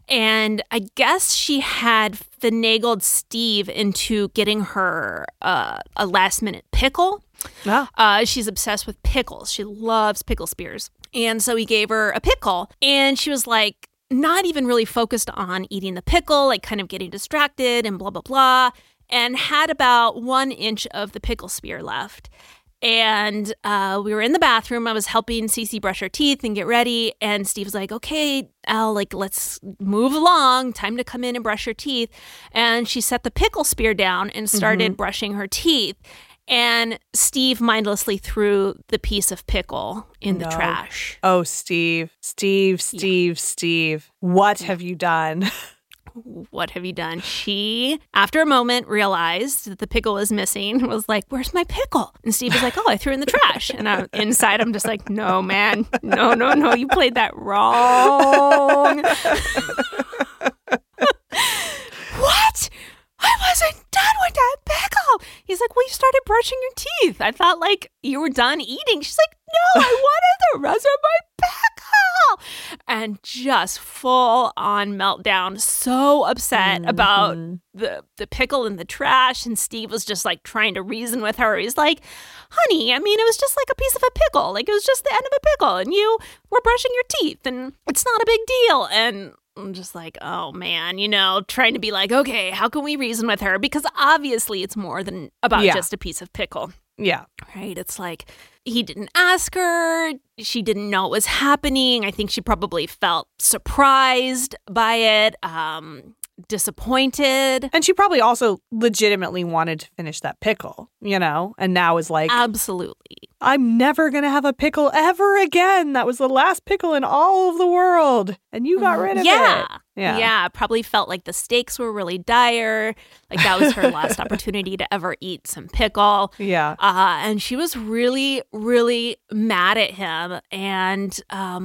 Speaker 2: And I guess she had finagled Steve into getting her a last-minute pickle.
Speaker 1: Oh.
Speaker 2: She's obsessed with pickles. She loves pickle spears. And so he gave her a pickle. And she was like, not even really focused on eating the pickle, like kind of getting distracted and blah, blah, blah, and had about 1 inch of the pickle spear left. And we were in the bathroom. I was helping Cece brush her teeth and get ready. And Steve was like, okay, Elle, like, let's move along. Time to come in and brush your teeth. And she set the pickle spear down and started brushing her teeth. And Steve mindlessly threw the piece of pickle in the trash.
Speaker 1: Oh, Steve. What have you done?
Speaker 2: What have you done? She, after a moment, realized that the pickle was missing and was like, where's my pickle? And Steve was like, oh, I threw it in the trash. And inside, I'm just like, no, man. No. You played that wrong. What? I wasn't done with that pickle. He's like, well, you started brushing your teeth. I thought, like, you were done eating. She's like, no, I wanted the rest of my pickle. And just full on meltdown. So upset about the pickle in the trash. And Steve was just, like, trying to reason with her. He's like, honey, I mean, it was just like a piece of a pickle. Like, it was just the end of a pickle. And you were brushing your teeth. And it's not a big deal. And I'm just like, oh, man, trying to be like, okay, how can we reason with her? Because obviously it's more than about just a piece of pickle.
Speaker 1: Yeah.
Speaker 2: Right? It's like he didn't ask her. She didn't know what was happening. I think she probably felt surprised by it, disappointed.
Speaker 1: And she probably also legitimately wanted to finish that pickle, and now is like,
Speaker 2: absolutely.
Speaker 1: I'm never going to have a pickle ever again. That was the last pickle in all of the world. And you got rid of it.
Speaker 2: Yeah. Probably felt like the stakes were really dire. Like that was her last opportunity to ever eat some pickle.
Speaker 1: Yeah.
Speaker 2: And she was really, really mad at him. And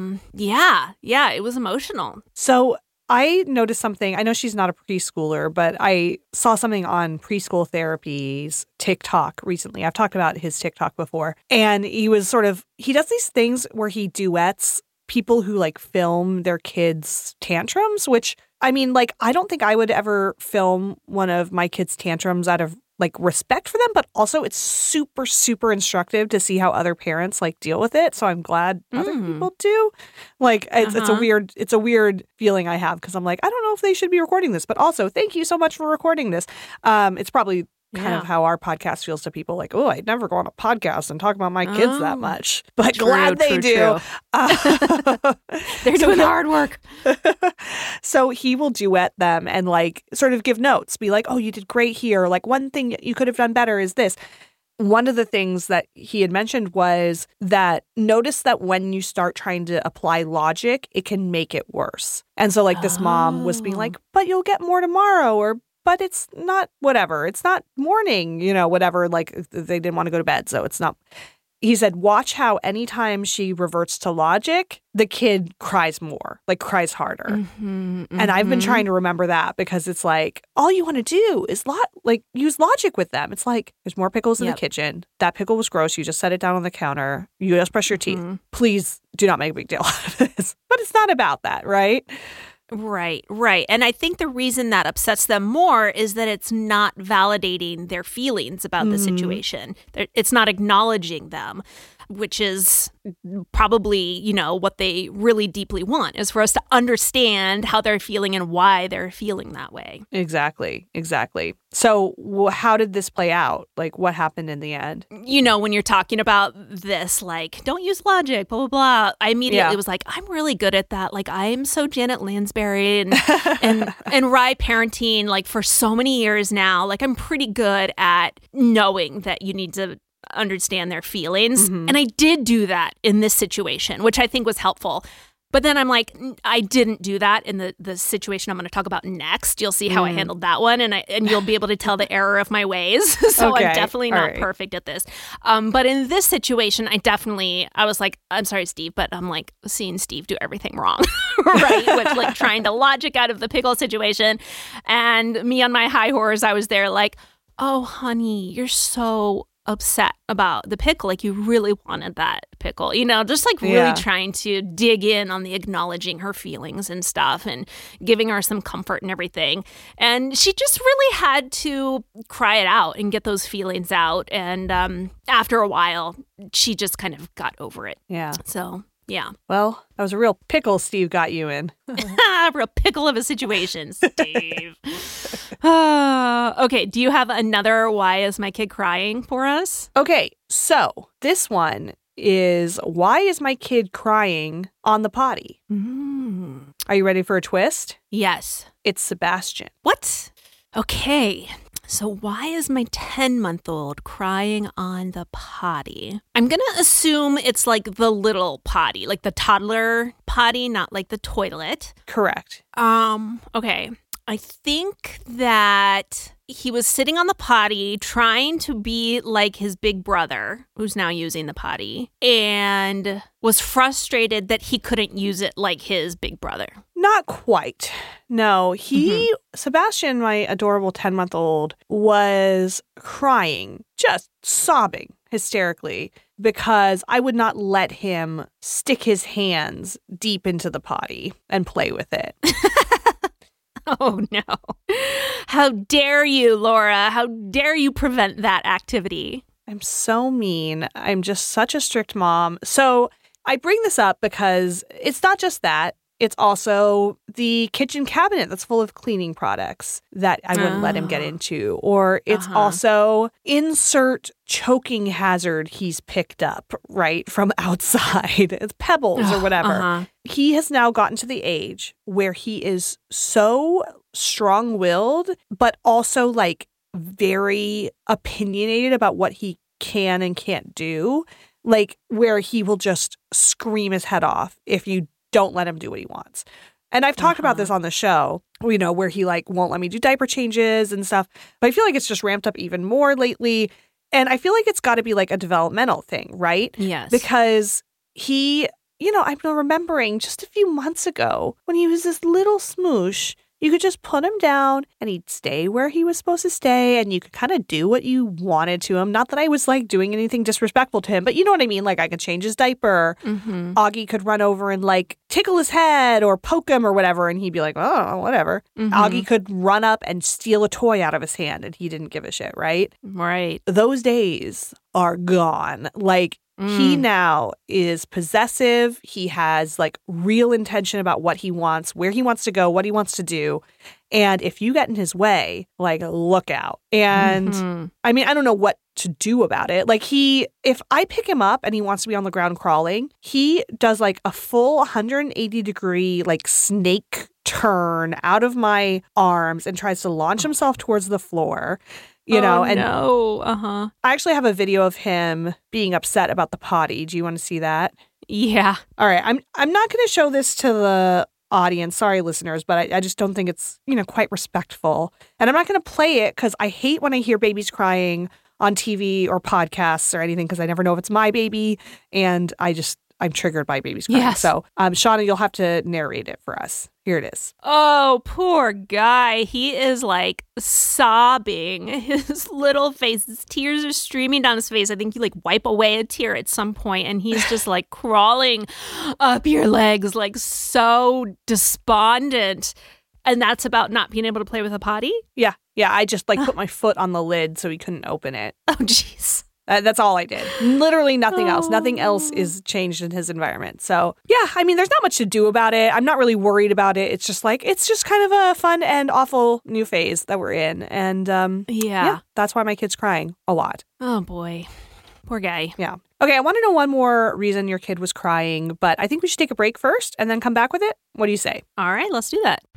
Speaker 2: it was emotional.
Speaker 1: So I noticed something. I know she's not a preschooler, but I saw something on Preschool Therapy's TikTok recently. I've talked about his TikTok before. And he does these things where he duets people who like film their kids' tantrums, which I mean, like, I don't think I would ever film one of my kids' tantrums out of like respect for them, but also it's super, super instructive to see how other parents like deal with it. So I'm glad other people do. Like it's a weird feeling I have because I'm like, I don't know if they should be recording this, but also thank you so much for recording this. It's probably kind of how our podcast feels to people, like, oh, I'd never go on a podcast and talk about my kids that much. But glad they do.
Speaker 2: They're doing the hard work.
Speaker 1: So he will duet them and like sort of give notes, be like, oh, you did great here. Like one thing you could have done better is this. One of the things that he had mentioned was that notice that when you start trying to apply logic, it can make it worse. And so like this mom was being like, but you'll get more tomorrow, or but it's not whatever. It's not morning, whatever. Like they didn't want to go to bed. So it's not. He said, watch how anytime she reverts to logic, the kid cries more, like cries harder. And I've been trying to remember that because it's like, all you want to do is use logic with them. It's like, there's more pickles in the kitchen. That pickle was gross. You just set it down on the counter. You just brush your teeth. Please do not make a big deal out of this. But it's not about that, right?
Speaker 2: Right. And I think the reason that upsets them more is that it's not validating their feelings about the situation. It's not acknowledging them, which is probably, what they really deeply want is for us to understand how they're feeling and why they're feeling that way.
Speaker 1: Exactly. So how did this play out? Like what happened in the end?
Speaker 2: When you're talking about this, like, don't use logic, blah, blah, blah. I immediately was like, I'm really good at that. Like, I am so Janet Lansbury and Rye parenting, like, for so many years now. Like, I'm pretty good at knowing that you need to understand their feelings. And I did do that in this situation, which I think was helpful. But then I'm like, I didn't do that in the situation I'm going to talk about next. You'll see how I handled that one, and you'll be able to tell the error of my ways. So okay. I'm definitely not perfect at this. But in this situation, I was like, I'm sorry, Steve, but I'm like seeing Steve do everything wrong, right? With like trying to logic out of the pickle situation. And me on my high horse, I was there like, oh, honey, you're so upset about the pickle. Like you really wanted that pickle, just like really
Speaker 1: Yeah.
Speaker 2: trying to dig in on the acknowledging her feelings and stuff and giving her some comfort and everything. And she just really had to cry it out and get those feelings out. And after a while, she just kind of got over it.
Speaker 1: Yeah.
Speaker 2: So, yeah.
Speaker 1: Well, that was a real pickle Steve got you in.
Speaker 2: Real pickle of a situation, Steve. Okay, do you have another why is my kid crying for us?
Speaker 1: Okay, so this one is why is my kid crying on the potty? Are you ready for a twist?
Speaker 2: Yes.
Speaker 1: It's Sebastian.
Speaker 2: What? Okay. So why is my 10-month-old crying on the potty? I'm going to assume it's like the little potty, like the toddler potty, not like the toilet.
Speaker 1: Correct.
Speaker 2: Okay. I think that he was sitting on the potty trying to be like his big brother, who's now using the potty, and was frustrated that he couldn't use it like his big brother.
Speaker 1: Not quite. No, Sebastian, my adorable 10-month-old, was crying, just sobbing hysterically because I would not let him stick his hands deep into the potty and play with it.
Speaker 2: Oh, no. How dare you, Laura? How dare you prevent that activity?
Speaker 1: I'm so mean. I'm just such a strict mom. So I bring this up because it's not just that. It's also the kitchen cabinet that's full of cleaning products that I wouldn't let him get into. Or it's also insert choking hazard he's picked up, right, from outside. It's pebbles or whatever. He has now gotten to the age where he is so strong-willed, but also like very opinionated about what he can and can't do. Like where he will just scream his head off if you don't let him do what he wants. And I've talked about this on the show, where he like won't let me do diaper changes and stuff. But I feel like it's just ramped up even more lately. And I feel like it's got to be like a developmental thing, right?
Speaker 2: Yes.
Speaker 1: Because he, I'm remembering just a few months ago when he was this little smoosh, you could just put him down and he'd stay where he was supposed to stay and you could kind of do what you wanted to him. Not that I was like doing anything disrespectful to him, but you know what I mean? Like I could change his diaper. Augie could run over and like tickle his head or poke him or whatever. And he'd be like, oh, whatever. Augie could run up and steal a toy out of his hand and he didn't give a shit, right?
Speaker 2: Right.
Speaker 1: Those days are gone. Like, he now is possessive. He has like real intention about what he wants, where he wants to go, what he wants to do. And if you get in his way, like, look out. And I mean, I don't know what to do about it. Like if I pick him up and he wants to be on the ground crawling, he does like a full 180-degree like snake turn out of my arms and tries to launch himself towards the floor. I actually have a video of him being upset about the potty. Do you want to see that?
Speaker 2: Yeah.
Speaker 1: All right. I'm not going to show this to the audience. Sorry, listeners, but I just don't think it's, quite respectful. And I'm not going to play it because I hate when I hear babies crying on TV or podcasts or anything because I never know if it's my baby. And I'm triggered by babies crying.
Speaker 2: Yes.
Speaker 1: So, Shauna, you'll have to narrate it for us. Here it is.
Speaker 2: Oh, poor guy. He is like sobbing. His little face, his tears are streaming down his face. I think you like wipe away a tear at some point and he's just like crawling up your legs, like so despondent. And that's about not being able to play with a potty?
Speaker 1: Yeah. I just like put my foot on the lid so he couldn't open it.
Speaker 2: Oh, jeez.
Speaker 1: That's all I did. Literally nothing else. Nothing else is changed in his environment. So, yeah, I mean, there's not much to do about it. I'm not really worried about it. It's just kind of a fun and awful new phase that we're in. And yeah, that's why my kid's crying a lot.
Speaker 2: Oh, boy. Poor guy.
Speaker 1: Yeah. Okay, I want to know one more reason your kid was crying, but I think we should take a break first and then come back with it. What do you say?
Speaker 2: All right, let's do that.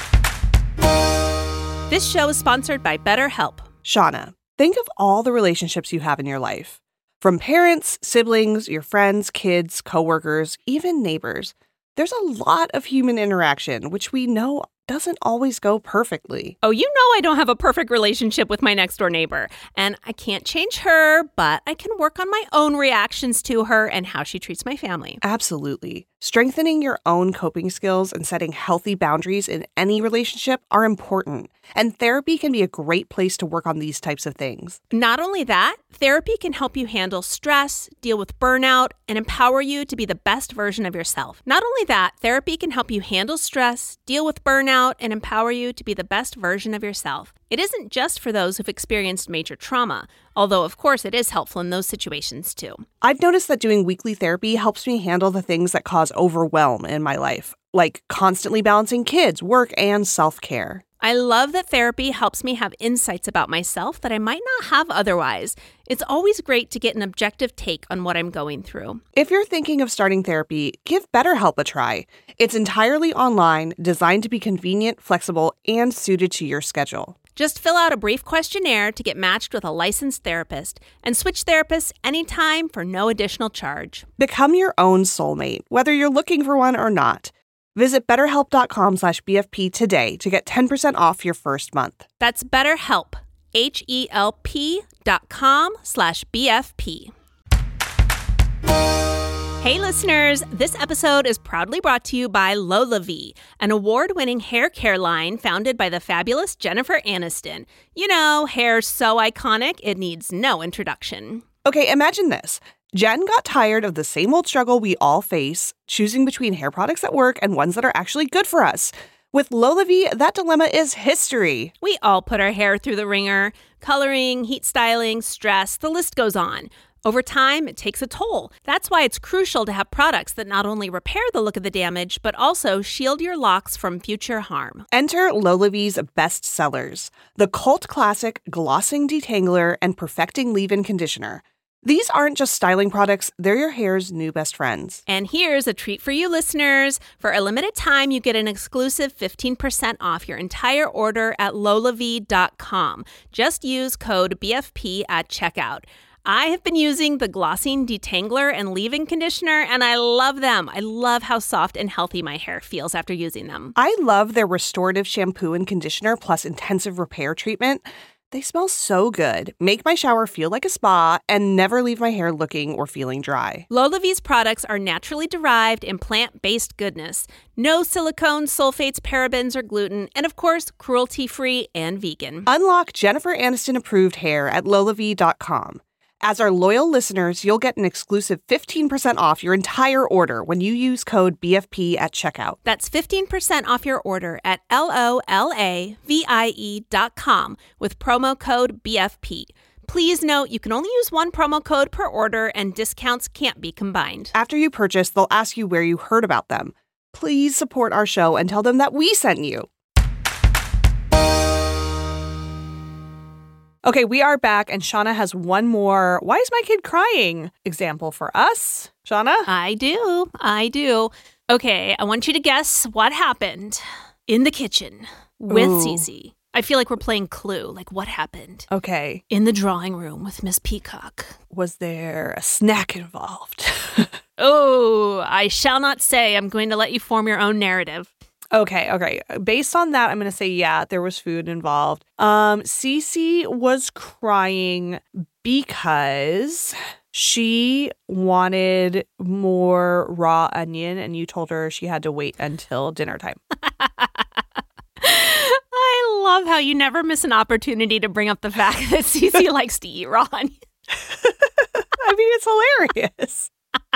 Speaker 2: This show is sponsored by BetterHelp.
Speaker 1: Shauna, think of all the relationships you have in your life. From parents, siblings, your friends, kids, coworkers, even neighbors. There's a lot of human interaction, which we know doesn't always go perfectly.
Speaker 2: Oh, you know I don't have a perfect relationship with my next door neighbor, and I can't change her, but I can work on my own reactions to her and how she treats my family.
Speaker 1: Absolutely. Strengthening your own coping skills and setting healthy boundaries in any relationship are important, and therapy can be a great place to work on these types of things.
Speaker 2: Not only that, therapy can help you handle stress, deal with burnout, and empower you to be the best version of yourself. Not only that, therapy can help you handle stress, deal with burnout, and empower you to be the best version of yourself. It isn't just for those who've experienced major trauma, although of course it is helpful in those situations too.
Speaker 1: I've noticed that doing weekly therapy helps me handle the things that cause overwhelm in my life, like constantly balancing kids, work, and self-care.
Speaker 2: I love that therapy helps me have insights about myself that I might not have otherwise. It's always great to get an objective take on what I'm going through.
Speaker 1: If you're thinking of starting therapy, give BetterHelp a try. It's entirely online, designed to be convenient, flexible, and suited to your schedule.
Speaker 2: Just fill out a brief questionnaire to get matched with a licensed therapist and switch therapists anytime for no additional charge.
Speaker 1: Become your own soulmate, whether you're looking for one or not. Visit BetterHelp.com/BFP today to get 10% off your first month.
Speaker 2: That's BetterHelp, HELP.com/BFP. Hey listeners, this episode is proudly brought to you by LolaVie, an award-winning hair care line founded by the fabulous Jennifer Aniston. You know, hair so iconic, it needs no introduction.
Speaker 1: Okay, imagine this. Jen got tired of the same old struggle we all face, choosing between hair products that work and ones that are actually good for us. With LolaVie, that dilemma is history.
Speaker 2: We all put our hair through the ringer. Coloring, heat styling, stress, the list goes on. Over time, it takes a toll. That's why it's crucial to have products that not only repair the look of the damage, but also shield your locks from future harm.
Speaker 1: Enter LolaVie's best sellers, the cult classic Glossing Detangler and Perfecting Leave-In Conditioner. These aren't just styling products, they're your hair's new best friends.
Speaker 2: And here's a treat for you listeners. For a limited time, you get an exclusive 15% off your entire order at LolaVie.com. Just use code BFP at checkout. I have been using the Glossing Detangler and Leave-In Conditioner, and I love them. I love how soft and healthy my hair feels after using them.
Speaker 1: I love their restorative shampoo and conditioner plus intensive repair treatment. They smell so good, make my shower feel like a spa, and never leave my hair looking or feeling dry.
Speaker 2: LolaVie's products are naturally derived and plant-based goodness. No silicones, sulfates, parabens, or gluten, and of course, cruelty-free and vegan.
Speaker 1: Unlock Jennifer Aniston-approved hair at LolaVie.com. As our loyal listeners, you'll get an exclusive 15% off your entire order when you use code BFP at checkout.
Speaker 2: That's 15% off your order at LOLAVIE.com with promo code BFP. Please note you can only use one promo code per order and discounts can't be combined.
Speaker 1: After you purchase, they'll ask you where you heard about them. Please support our show and tell them that we sent you. Okay, we are back, and Shauna has one more "Why is my kid crying?" example for us. Shauna?
Speaker 2: I do. Okay, I want you to guess what happened in the kitchen with Cece. I feel like we're playing Clue. Like, what happened?
Speaker 1: Okay.
Speaker 2: In the drawing room with Miss Peacock.
Speaker 1: Was there a snack involved?
Speaker 2: Oh, I shall not say. I'm going to let you form your own narrative.
Speaker 1: Okay. Based on that, I'm going to say, yeah, there was food involved. Cece was crying because she wanted more raw onion, and you told her she had to wait until dinner time.
Speaker 2: I love how you never miss an opportunity to bring up the fact that Cece likes to eat raw onion.
Speaker 1: I mean, it's hilarious.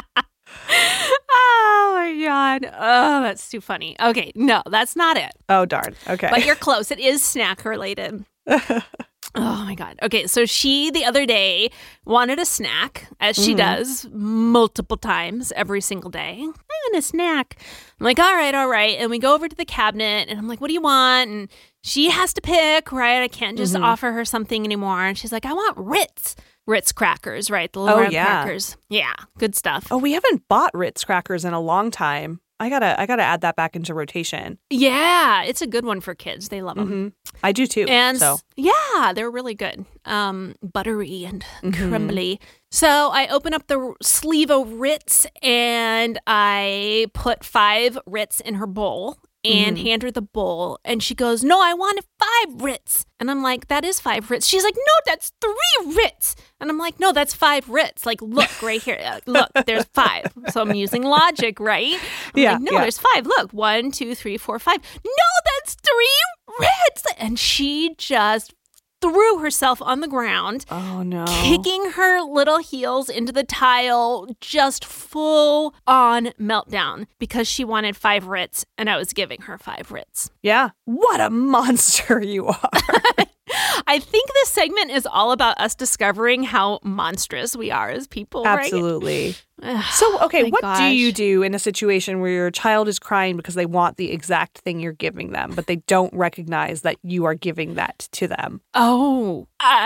Speaker 2: Oh my God. Oh, that's too funny. Okay, no, that's not it.
Speaker 1: Oh, darn. Okay.
Speaker 2: But you're close. It is snack related. Oh my God. Okay, so she the other day wanted a snack, as she does multiple times every single day. I want a snack. I'm like, all right. And we go over to the cabinet and I'm like, what do you want? And she has to pick, right? I can't just offer her something anymore. And she's like, I want Ritz crackers, right? The little round crackers. Yeah, good stuff.
Speaker 1: Oh, we haven't bought Ritz crackers in a long time. I gotta add that back into rotation.
Speaker 2: Yeah, it's a good one for kids. They love them.
Speaker 1: I do too.
Speaker 2: And yeah, they're really good. Buttery and crumbly. So I open up the sleeve of Ritz and I put 5 Ritz in her bowl. and hand her the bowl. And she goes, no, I wanted 5 Ritz. And I'm like, that is 5 Ritz. She's like, no, that's 3 Ritz. And I'm like, no, that's 5 Ritz. Like, look right here. Look, there's 5. So I'm using logic, right? I'm like, no, there's 5. Look, 1, 2, 3, 4, 5. No, that's 3 Ritz. And she just threw herself on the ground.
Speaker 1: Oh, no.
Speaker 2: Kicking her little heels into the tile, just full on meltdown because she wanted 5 Ritz and I was giving her 5 Ritz.
Speaker 1: Yeah. What a monster you are.
Speaker 2: I think this segment is all about us discovering how monstrous we are as people,
Speaker 1: Absolutely.
Speaker 2: Right?
Speaker 1: So, okay, what
Speaker 2: gosh.
Speaker 1: do you do in a situation where your child is crying because they want the exact thing you're giving them, but they don't recognize that you are giving that to them?
Speaker 2: Oh,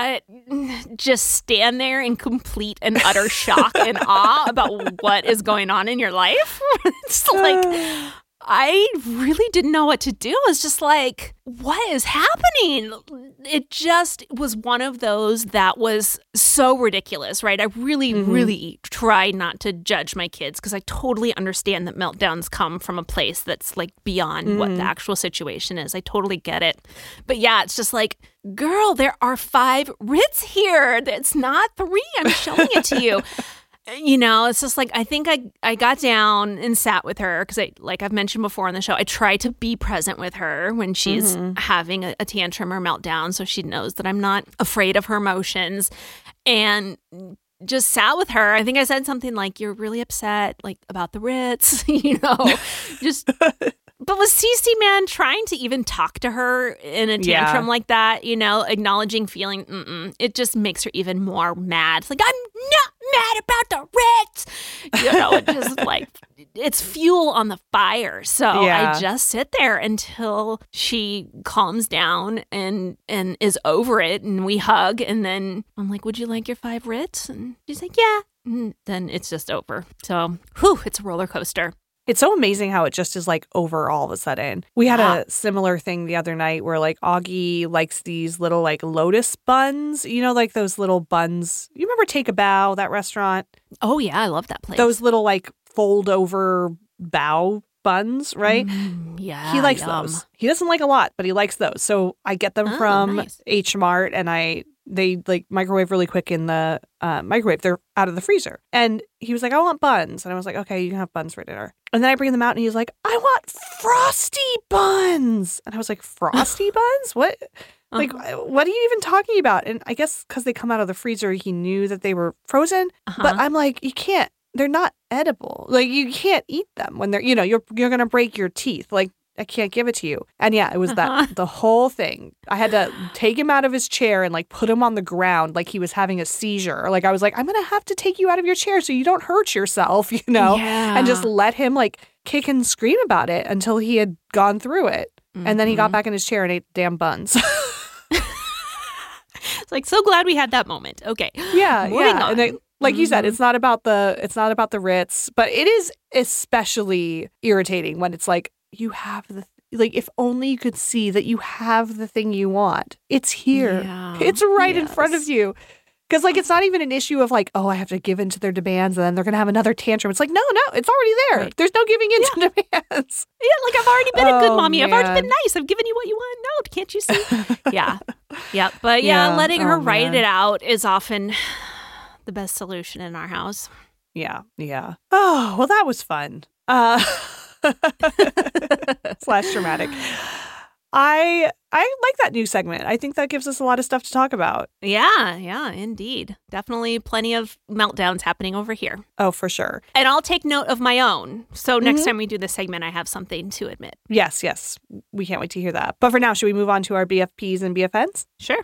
Speaker 2: just stand there in complete and utter shock and awe about what is going on in your life. It's like, I really didn't know what to do. I was just like, what is happening? It just was one of those that was so ridiculous, right? I really tried not to judge my kids because I totally understand that meltdowns come from a place that's like beyond what the actual situation is. I totally get it. But yeah, it's just like, girl, there are 5 Ritz here. It's not 3. I'm showing it to you. You know, it's just like, I think I got down and sat with her because like I've mentioned before on the show, I try to be present with her when she's having a tantrum or meltdown. So she knows that I'm not afraid of her emotions and just sat with her. I think I said something like, you're really upset like about the Ritz, you know, just... But with Cece, man, trying to even talk to her in a tantrum like that, you know, acknowledging feeling, it just makes her even more mad. It's like, I'm not mad about the Ritz. You know, it just like, it's fuel on the fire. So I just sit there until she calms down and is over it. And we hug. And then I'm like, would you like your 5 Ritz? And she's like, yeah. And then it's just over. So, it's a roller coaster.
Speaker 1: It's so amazing how it just is like over all of a sudden. We had a similar thing the other night where like Augie likes these little like lotus buns, you know, like those little buns. You remember Take a Bow, that restaurant?
Speaker 2: Oh, yeah. I love that place.
Speaker 1: Those little like fold over bow buns, right?
Speaker 2: Yeah.
Speaker 1: He likes those. He doesn't like a lot, but he likes those. So I get them from H Mart and they like microwave really quick in the microwave. They're out of the freezer. And he was like, I want buns. And I was like, okay, you can have buns for dinner. And then I bring them out and he's like, I want frosty buns. And I was like, frosty buns? What? Like, what are you even talking about? And I guess because they come out of the freezer, he knew that they were frozen. But I'm like, you can't. They're not edible. Like, you can't eat them when they're, you know, you're going to break your teeth. Like, I can't give it to you. And yeah, it was the whole thing. I had to take him out of his chair and like put him on the ground like he was having a seizure. Like I was like, I'm going to have to take you out of your chair so you don't hurt yourself, you know, and just let him like kick and scream about it until he had gone through it. And then he got back in his chair and ate damn buns.
Speaker 2: It's like, so glad we had that moment. Okay.
Speaker 1: Yeah.
Speaker 2: Moving on.
Speaker 1: And like you said, it's not about the Ritz, but it is especially irritating when it's like, you have like, if only you could see that you have the thing you want. It's here. Yeah. It's right in front of you. Because, like, it's not even an issue of, like, oh, I have to give in to their demands and then they're going to have another tantrum. It's like, no, it's already there. Right. There's no giving in to demands.
Speaker 2: Yeah, like, I've already been a good mommy. Man. I've already been nice. I've given you what you want. No, can't you see? Yeah. But, letting her write it out is often the best solution in our house.
Speaker 1: Yeah. Oh, well, that was fun. Slash dramatic. I like that new segment. I think that gives us a lot of stuff to talk about.
Speaker 2: Yeah, indeed. Definitely plenty of meltdowns happening over here.
Speaker 1: Oh, for sure.
Speaker 2: And I'll take note of my own. So next time we do this segment, I have something to admit.
Speaker 1: Yes. We can't wait to hear that. But for now, should we move on to our BFPs and BFNs?
Speaker 2: Sure.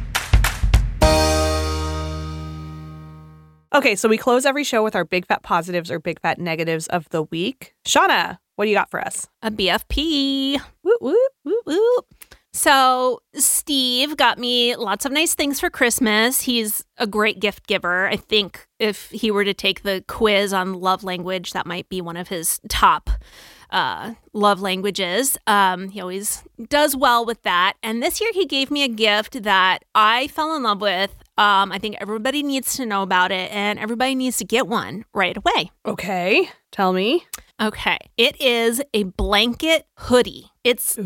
Speaker 1: Okay, so we close every show with our big fat positives or big fat negatives of the week. Shauna, what do you got for us?
Speaker 2: A BFP.
Speaker 1: Whoop, whoop.
Speaker 2: Whoop, whoop. So Steve got me lots of nice things for Christmas. He's a great gift giver. I think if he were to take the quiz on love language, that might be one of his top love languages. He always does well with that. And this year he gave me a gift that I fell in love with. I think everybody needs to know about it and everybody needs to get one right away.
Speaker 1: Okay, tell me.
Speaker 2: Okay. It is a blanket hoodie. It's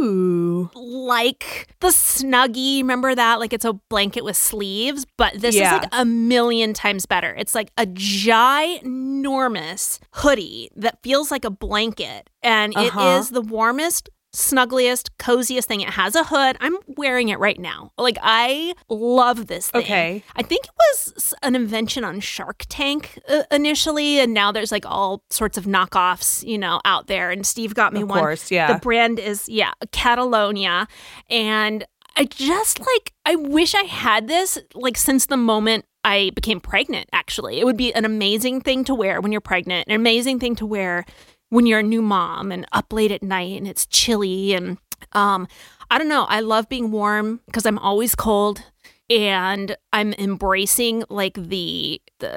Speaker 2: like the Snuggie. Remember that? Like it's a blanket with sleeves, but this is like a million times better. It's like a ginormous hoodie that feels like a blanket. And it is the warmest, snuggliest, coziest thing. It has a hood. I'm wearing it right now. Like, I love this thing.
Speaker 1: Okay.
Speaker 2: I think it was an invention on Shark Tank initially, and now there's like all sorts of knockoffs, out there. And Steve got me one. Of
Speaker 1: course, yeah.
Speaker 2: The brand is, Catalonia. And I wish I had this, like, since the moment I became pregnant, actually. It would be an amazing thing to wear when you're pregnant, an amazing thing to wear when you're a new mom and up late at night and it's chilly. And I don't know. I love being warm because I'm always cold, and I'm embracing like the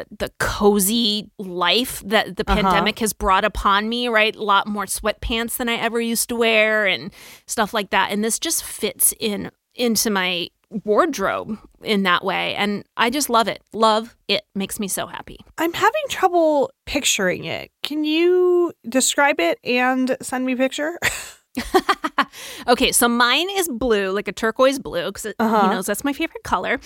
Speaker 2: cozy life that the pandemic has brought upon me, right? A lot more sweatpants than I ever used to wear and stuff like that. And this just fits into my wardrobe in that way. And I just love it. Love it. Makes me so happy.
Speaker 1: I'm having trouble picturing it. Can you describe it and send me a picture?
Speaker 2: Okay, so mine is blue, like a turquoise blue, because he knows that's my favorite color.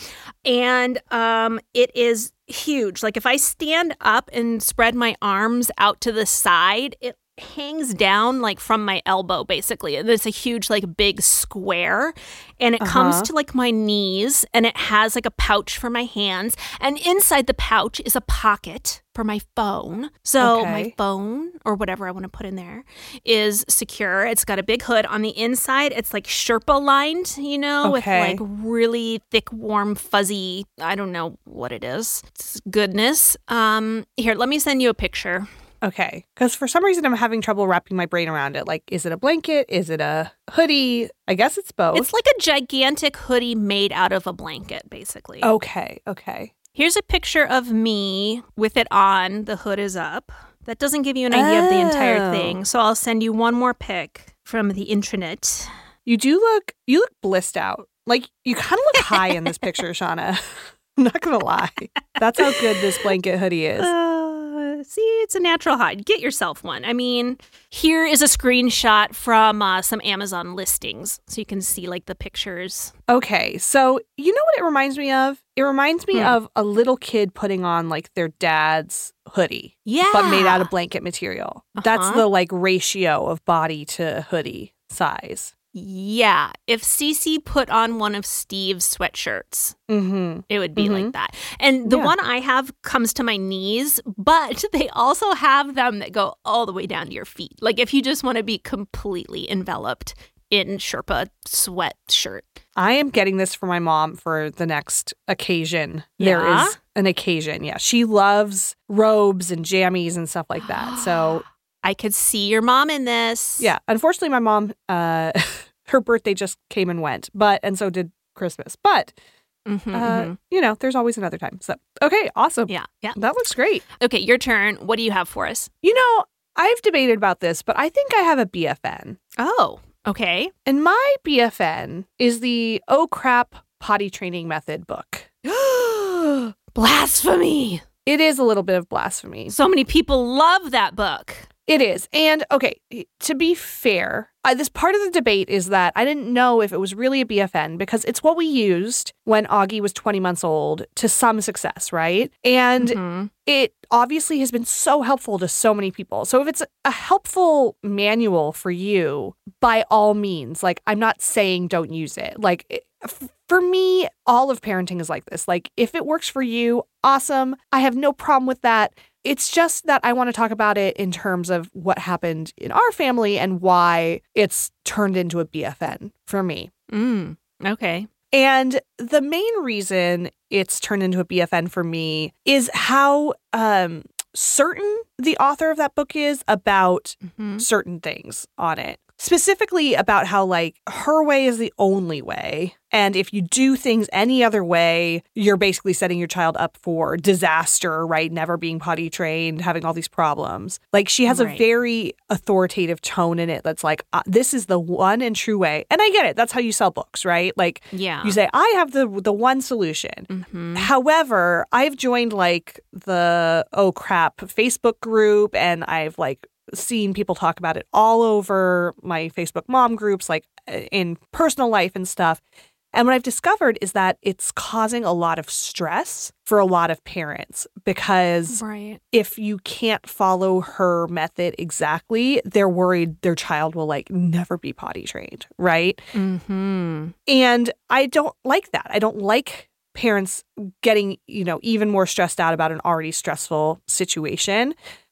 Speaker 2: And it is huge. Like if I stand up and spread my arms out to the side, it hangs down like from my elbow, basically. And it's a huge, like, big square, and it comes to like my knees, and it has like a pouch for my hands, and inside the pouch is a pocket for my phone. So my phone, or whatever I want to put in there, is secure. It's got a big hood on the inside. It's like Sherpa lined, with like really thick, warm, fuzzy, I don't know what it is. It's goodness. Here, let me send you a picture.
Speaker 1: Okay. Because for some reason, I'm having trouble wrapping my brain around it. Like, is it a blanket? Is it a hoodie? I guess it's both.
Speaker 2: It's like a gigantic hoodie made out of a blanket, basically.
Speaker 1: Okay.
Speaker 2: Here's a picture of me with it on. The hood is up. That doesn't give you an idea of the entire thing. So I'll send you one more pic from the intranet. You
Speaker 1: look blissed out. Like, you kind of look high in this picture, Shauna. I'm not going to lie. That's how good this blanket hoodie is.
Speaker 2: See, it's a natural high. Get yourself one. I mean, here is a screenshot from some Amazon listings, so you can see like the pictures.
Speaker 1: Okay, so you know what it reminds me of? It reminds me of a little kid putting on like their dad's hoodie.
Speaker 2: Yeah.
Speaker 1: But made out of blanket material. That's the like ratio of body to hoodie size.
Speaker 2: Yeah. If Cece put on one of Steve's sweatshirts, it would be like that. And the one I have comes to my knees, but they also have them that go all the way down to your feet. Like if you just want to be completely enveloped in Sherpa sweatshirt.
Speaker 1: I am getting this for my mom for the next occasion.
Speaker 2: Yeah?
Speaker 1: There is an occasion. Yeah. She loves robes and jammies and stuff like that. So
Speaker 2: I could see your mom in this.
Speaker 1: Yeah. Unfortunately, my mom, her birthday just came and went, and so did Christmas. But, there's always another time. So, okay, awesome.
Speaker 2: Yeah.
Speaker 1: That looks great.
Speaker 2: Okay, your turn. What do you have for us?
Speaker 1: I've debated about this, but I think I have a BFN.
Speaker 2: Oh, okay.
Speaker 1: And my BFN is the Oh Crap Potty Training Method book.
Speaker 2: Blasphemy.
Speaker 1: It is a little bit of blasphemy.
Speaker 2: So many people love that book.
Speaker 1: It is. And, okay, to be fair, this part of the debate is that I didn't know if it was really a BFN because it's what we used when Augie was 20 months old to some success, right? And it obviously has been so helpful to so many people. So if it's a helpful manual for you, by all means, like, I'm not saying don't use it. Like, for me, all of parenting is like this. Like, if it works for you, awesome. I have no problem with that. It's just that I want to talk about it in terms of what happened in our family and why it's turned into a BFN for me.
Speaker 2: Okay.
Speaker 1: And the main reason it's turned into a BFN for me is how certain the author of that book is about certain things on it. Specifically about how, like, her way is the only way. And if you do things any other way, you're basically setting your child up for disaster, right? Never being potty trained, having all these problems. Like, she has a very authoritative tone in it that's like, this is the one and true way. And I get it. That's how you sell books, right? Like, you say, I have the one solution. However, I've joined, like, the Oh Crap Facebook group, and I've, like, seen people talk about it all over my Facebook mom groups, like in personal life and stuff. And what I've discovered is that it's causing a lot of stress for a lot of parents because if you can't follow her method exactly, they're worried their child will like never be potty trained, right?
Speaker 2: Mm-hmm.
Speaker 1: And I don't like that. I don't like parents getting, even more stressed out about an already stressful situation.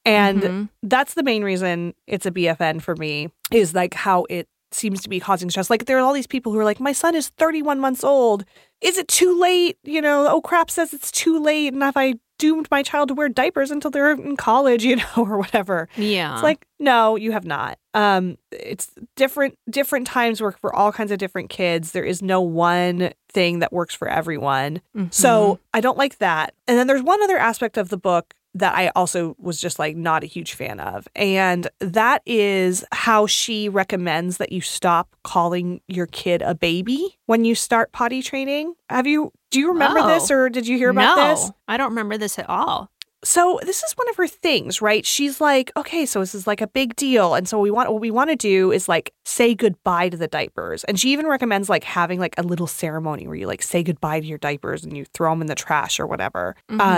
Speaker 1: And that's the main reason it's a BFN for me, is like how it seems to be causing stress. Like there are all these people who are like, my son is 31 months old. Is it too late? Oh, crap says it's too late. And have I doomed my child to wear diapers until they're in college, or whatever?
Speaker 2: Yeah.
Speaker 1: It's like, no, you have not. It's different times work for all kinds of different kids. There is no one thing that works for everyone.
Speaker 2: Mm-hmm.
Speaker 1: So I don't like that. And then there's one other aspect of the book that I also was just like not a huge fan of. And that is how she recommends that you stop calling your kid a baby when you start potty training. Do you remember this, or did you hear about this?
Speaker 2: No, I don't remember this at all.
Speaker 1: So this is one of her things, right? She's like, okay, so this is like a big deal. And so what we want to do is like say goodbye to the diapers. And she even recommends like having like a little ceremony where you like say goodbye to your diapers and you throw them in the trash or whatever,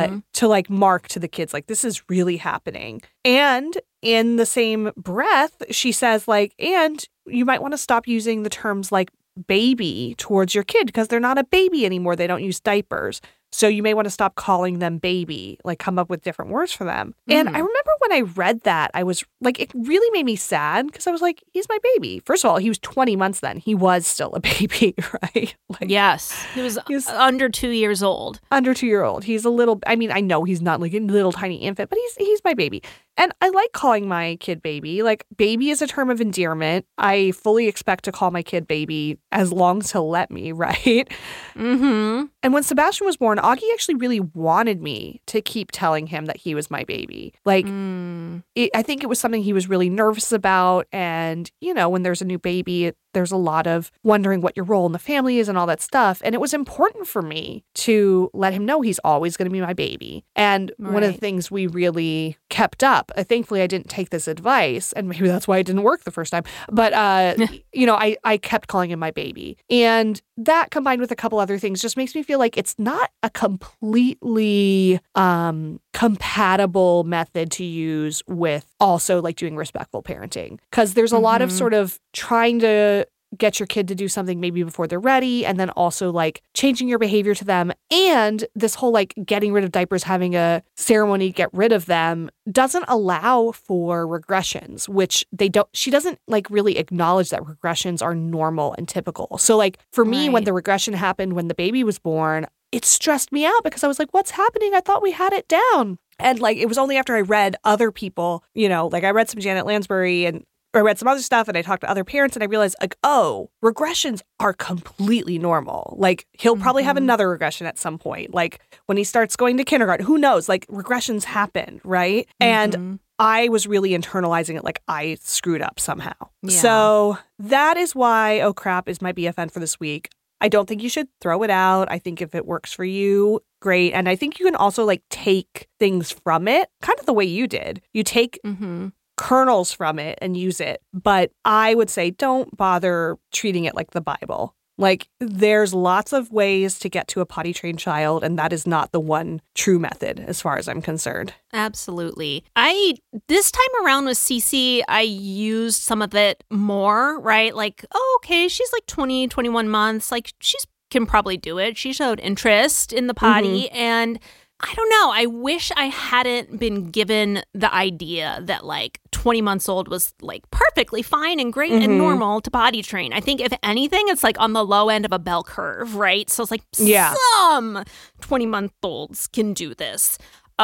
Speaker 1: to like mark to the kids, like this is really happening. And in the same breath, she says like, and you might want to stop using the terms like baby towards your kid because they're not a baby anymore. They don't use diapers. So you may want to stop calling them baby, like come up with different words for them. And I remember when I read that, I was like, it really made me sad because I was like, he's my baby. First of all, he was 20 months then. He was still a baby, right? Like,
Speaker 2: yes. He was under 2 years old.
Speaker 1: Under 2-year-old. He's a little, I mean, I know he's not like a little tiny infant, but he's my baby. And I like calling my kid baby. Like, baby is a term of endearment. I fully expect to call my kid baby as long as he'll let me, right?
Speaker 2: Mm-hmm.
Speaker 1: And when Sebastian was born, Augie actually really wanted me to keep telling him that he was my baby. Like, I think it was something he was really nervous about. And, when there's a new baby, there's a lot of wondering what your role in the family is and all that stuff. And it was important for me to let him know he's always going to be my baby. And one of the things we really kept up, thankfully I didn't take this advice, and maybe that's why it didn't work the first time. But, I kept calling him my baby. And that combined with a couple other things just makes me feel like it's not a completely compatible method to use with also like doing respectful parenting. Because there's a lot of sort of trying to get your kid to do something maybe before they're ready, and then also like changing your behavior to them. And this whole like getting rid of diapers, having a ceremony, get rid of them, doesn't allow for regressions, which she doesn't like really acknowledge that regressions are normal and typical. So like for me, when the regression happened when the baby was born, it stressed me out because I was like, what's happening? I thought we had it down. And like, it was only after I read other people, like I read some Janet Lansbury and I read some other stuff and I talked to other parents and I realized like, oh, regressions are completely normal. Like he'll probably have another regression at some point. Like when he starts going to kindergarten, who knows? Like regressions happen, right? And I was really internalizing it like I screwed up somehow. Yeah. So that is why Oh Crap is my BFN for this week. I don't think you should throw it out. I think if it works for you, great. And I think you can also like take things from it, kind of the way you did. You take kernels from it and use it. But I would say don't bother treating it like the Bible. Like there's lots of ways to get to a potty trained child, and that is not the one true method as far as I'm concerned.
Speaker 2: Absolutely. This time around with Cece, I used some of it more, right? Like, oh, okay, she's like 20, 21 months. Like she's can probably do it. She showed interest in the potty and I don't know. I wish I hadn't been given the idea that like 20 months old was like perfectly fine and great and normal to potty train. I think if anything, it's like on the low end of a bell curve, right? So it's like some 20-month-olds can do this.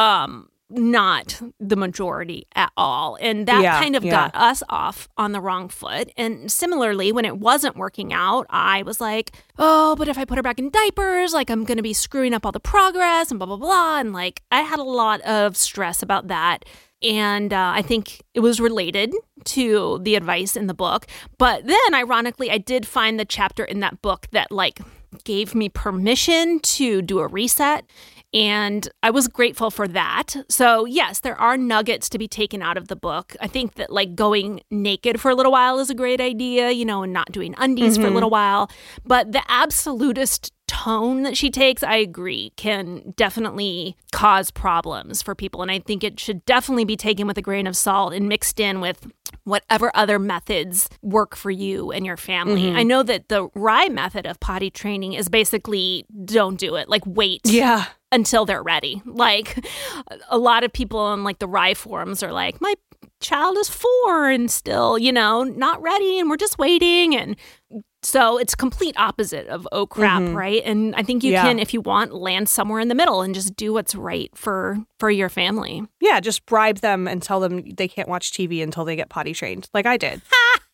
Speaker 2: Not the majority at all. And that kind of got us off on the wrong foot. And similarly, when it wasn't working out, I was like, oh, but if I put her back in diapers, like I'm going to be screwing up all the progress and blah, blah, blah. And like I had a lot of stress about that. And I think it was related to the advice in the book. But then, ironically, I did find the chapter in that book that like gave me permission to do a reset And I was grateful for that. So yes, there are nuggets to be taken out of the book. I think that like going naked for a little while is a great idea, and not doing undies for a little while. But the absolutist tone that she takes, I agree, can definitely cause problems for people. And I think it should definitely be taken with a grain of salt and mixed in with whatever other methods work for you and your family. I know that the Rye method of potty training is basically don't do it, like wait.
Speaker 1: Yeah.
Speaker 2: Until they're ready. Like a lot of people on like the Rye forums are like, my child is 4 and still, not ready and we're just waiting. And so it's complete opposite of oh crap, right? And I think you can, if you want, land somewhere in the middle and just do what's right for your family.
Speaker 1: Yeah, just bribe them and tell them they can't watch TV until they get potty trained, like I did.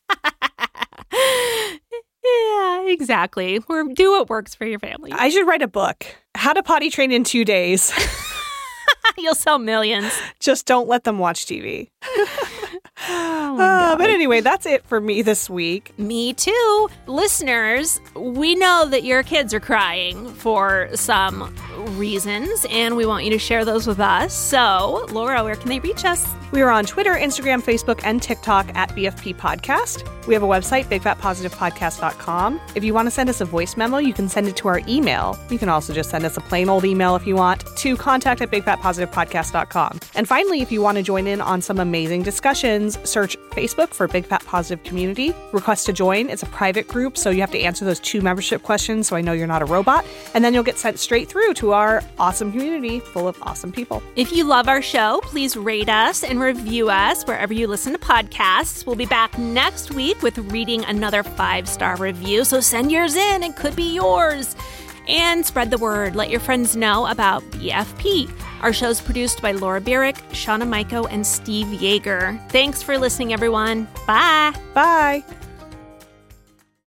Speaker 2: Yeah, exactly. Or do what works for your family.
Speaker 1: I should write a book. How to potty train in 2 days.
Speaker 2: You'll sell millions.
Speaker 1: Just don't let them watch TV. But anyway, that's it for me this week.
Speaker 2: Me too. Listeners, we know that your kids are crying for some reasons, and we want you to share those with us. So, Laura, where can they reach us?
Speaker 1: We are on Twitter, Instagram, Facebook, and TikTok at BFP Podcast. We have a website, bigfatpositivepodcast.com. If you want to send us a voice memo, you can send it to our email. You can also just send us a plain old email if you want to contact@bigfatpositivepodcast.com. And finally, if you want to join in on some amazing discussions, search Facebook for Big Fat Positive Community. Request to join. It's a private group, so you have to answer those 2 membership questions so I know you're not a robot. And then you'll get sent straight through to our awesome community full of awesome people.
Speaker 2: If you love our show, please rate us and review us wherever you listen to podcasts. We'll be back next week with reading another 5-star review, so send yours in. It could be yours. And spread the word. Let your friends know about BFP. Our show's produced by Laura Bierich, Shauna Maiko, and Steve Yeager. Thanks for listening, everyone. Bye.
Speaker 1: Bye.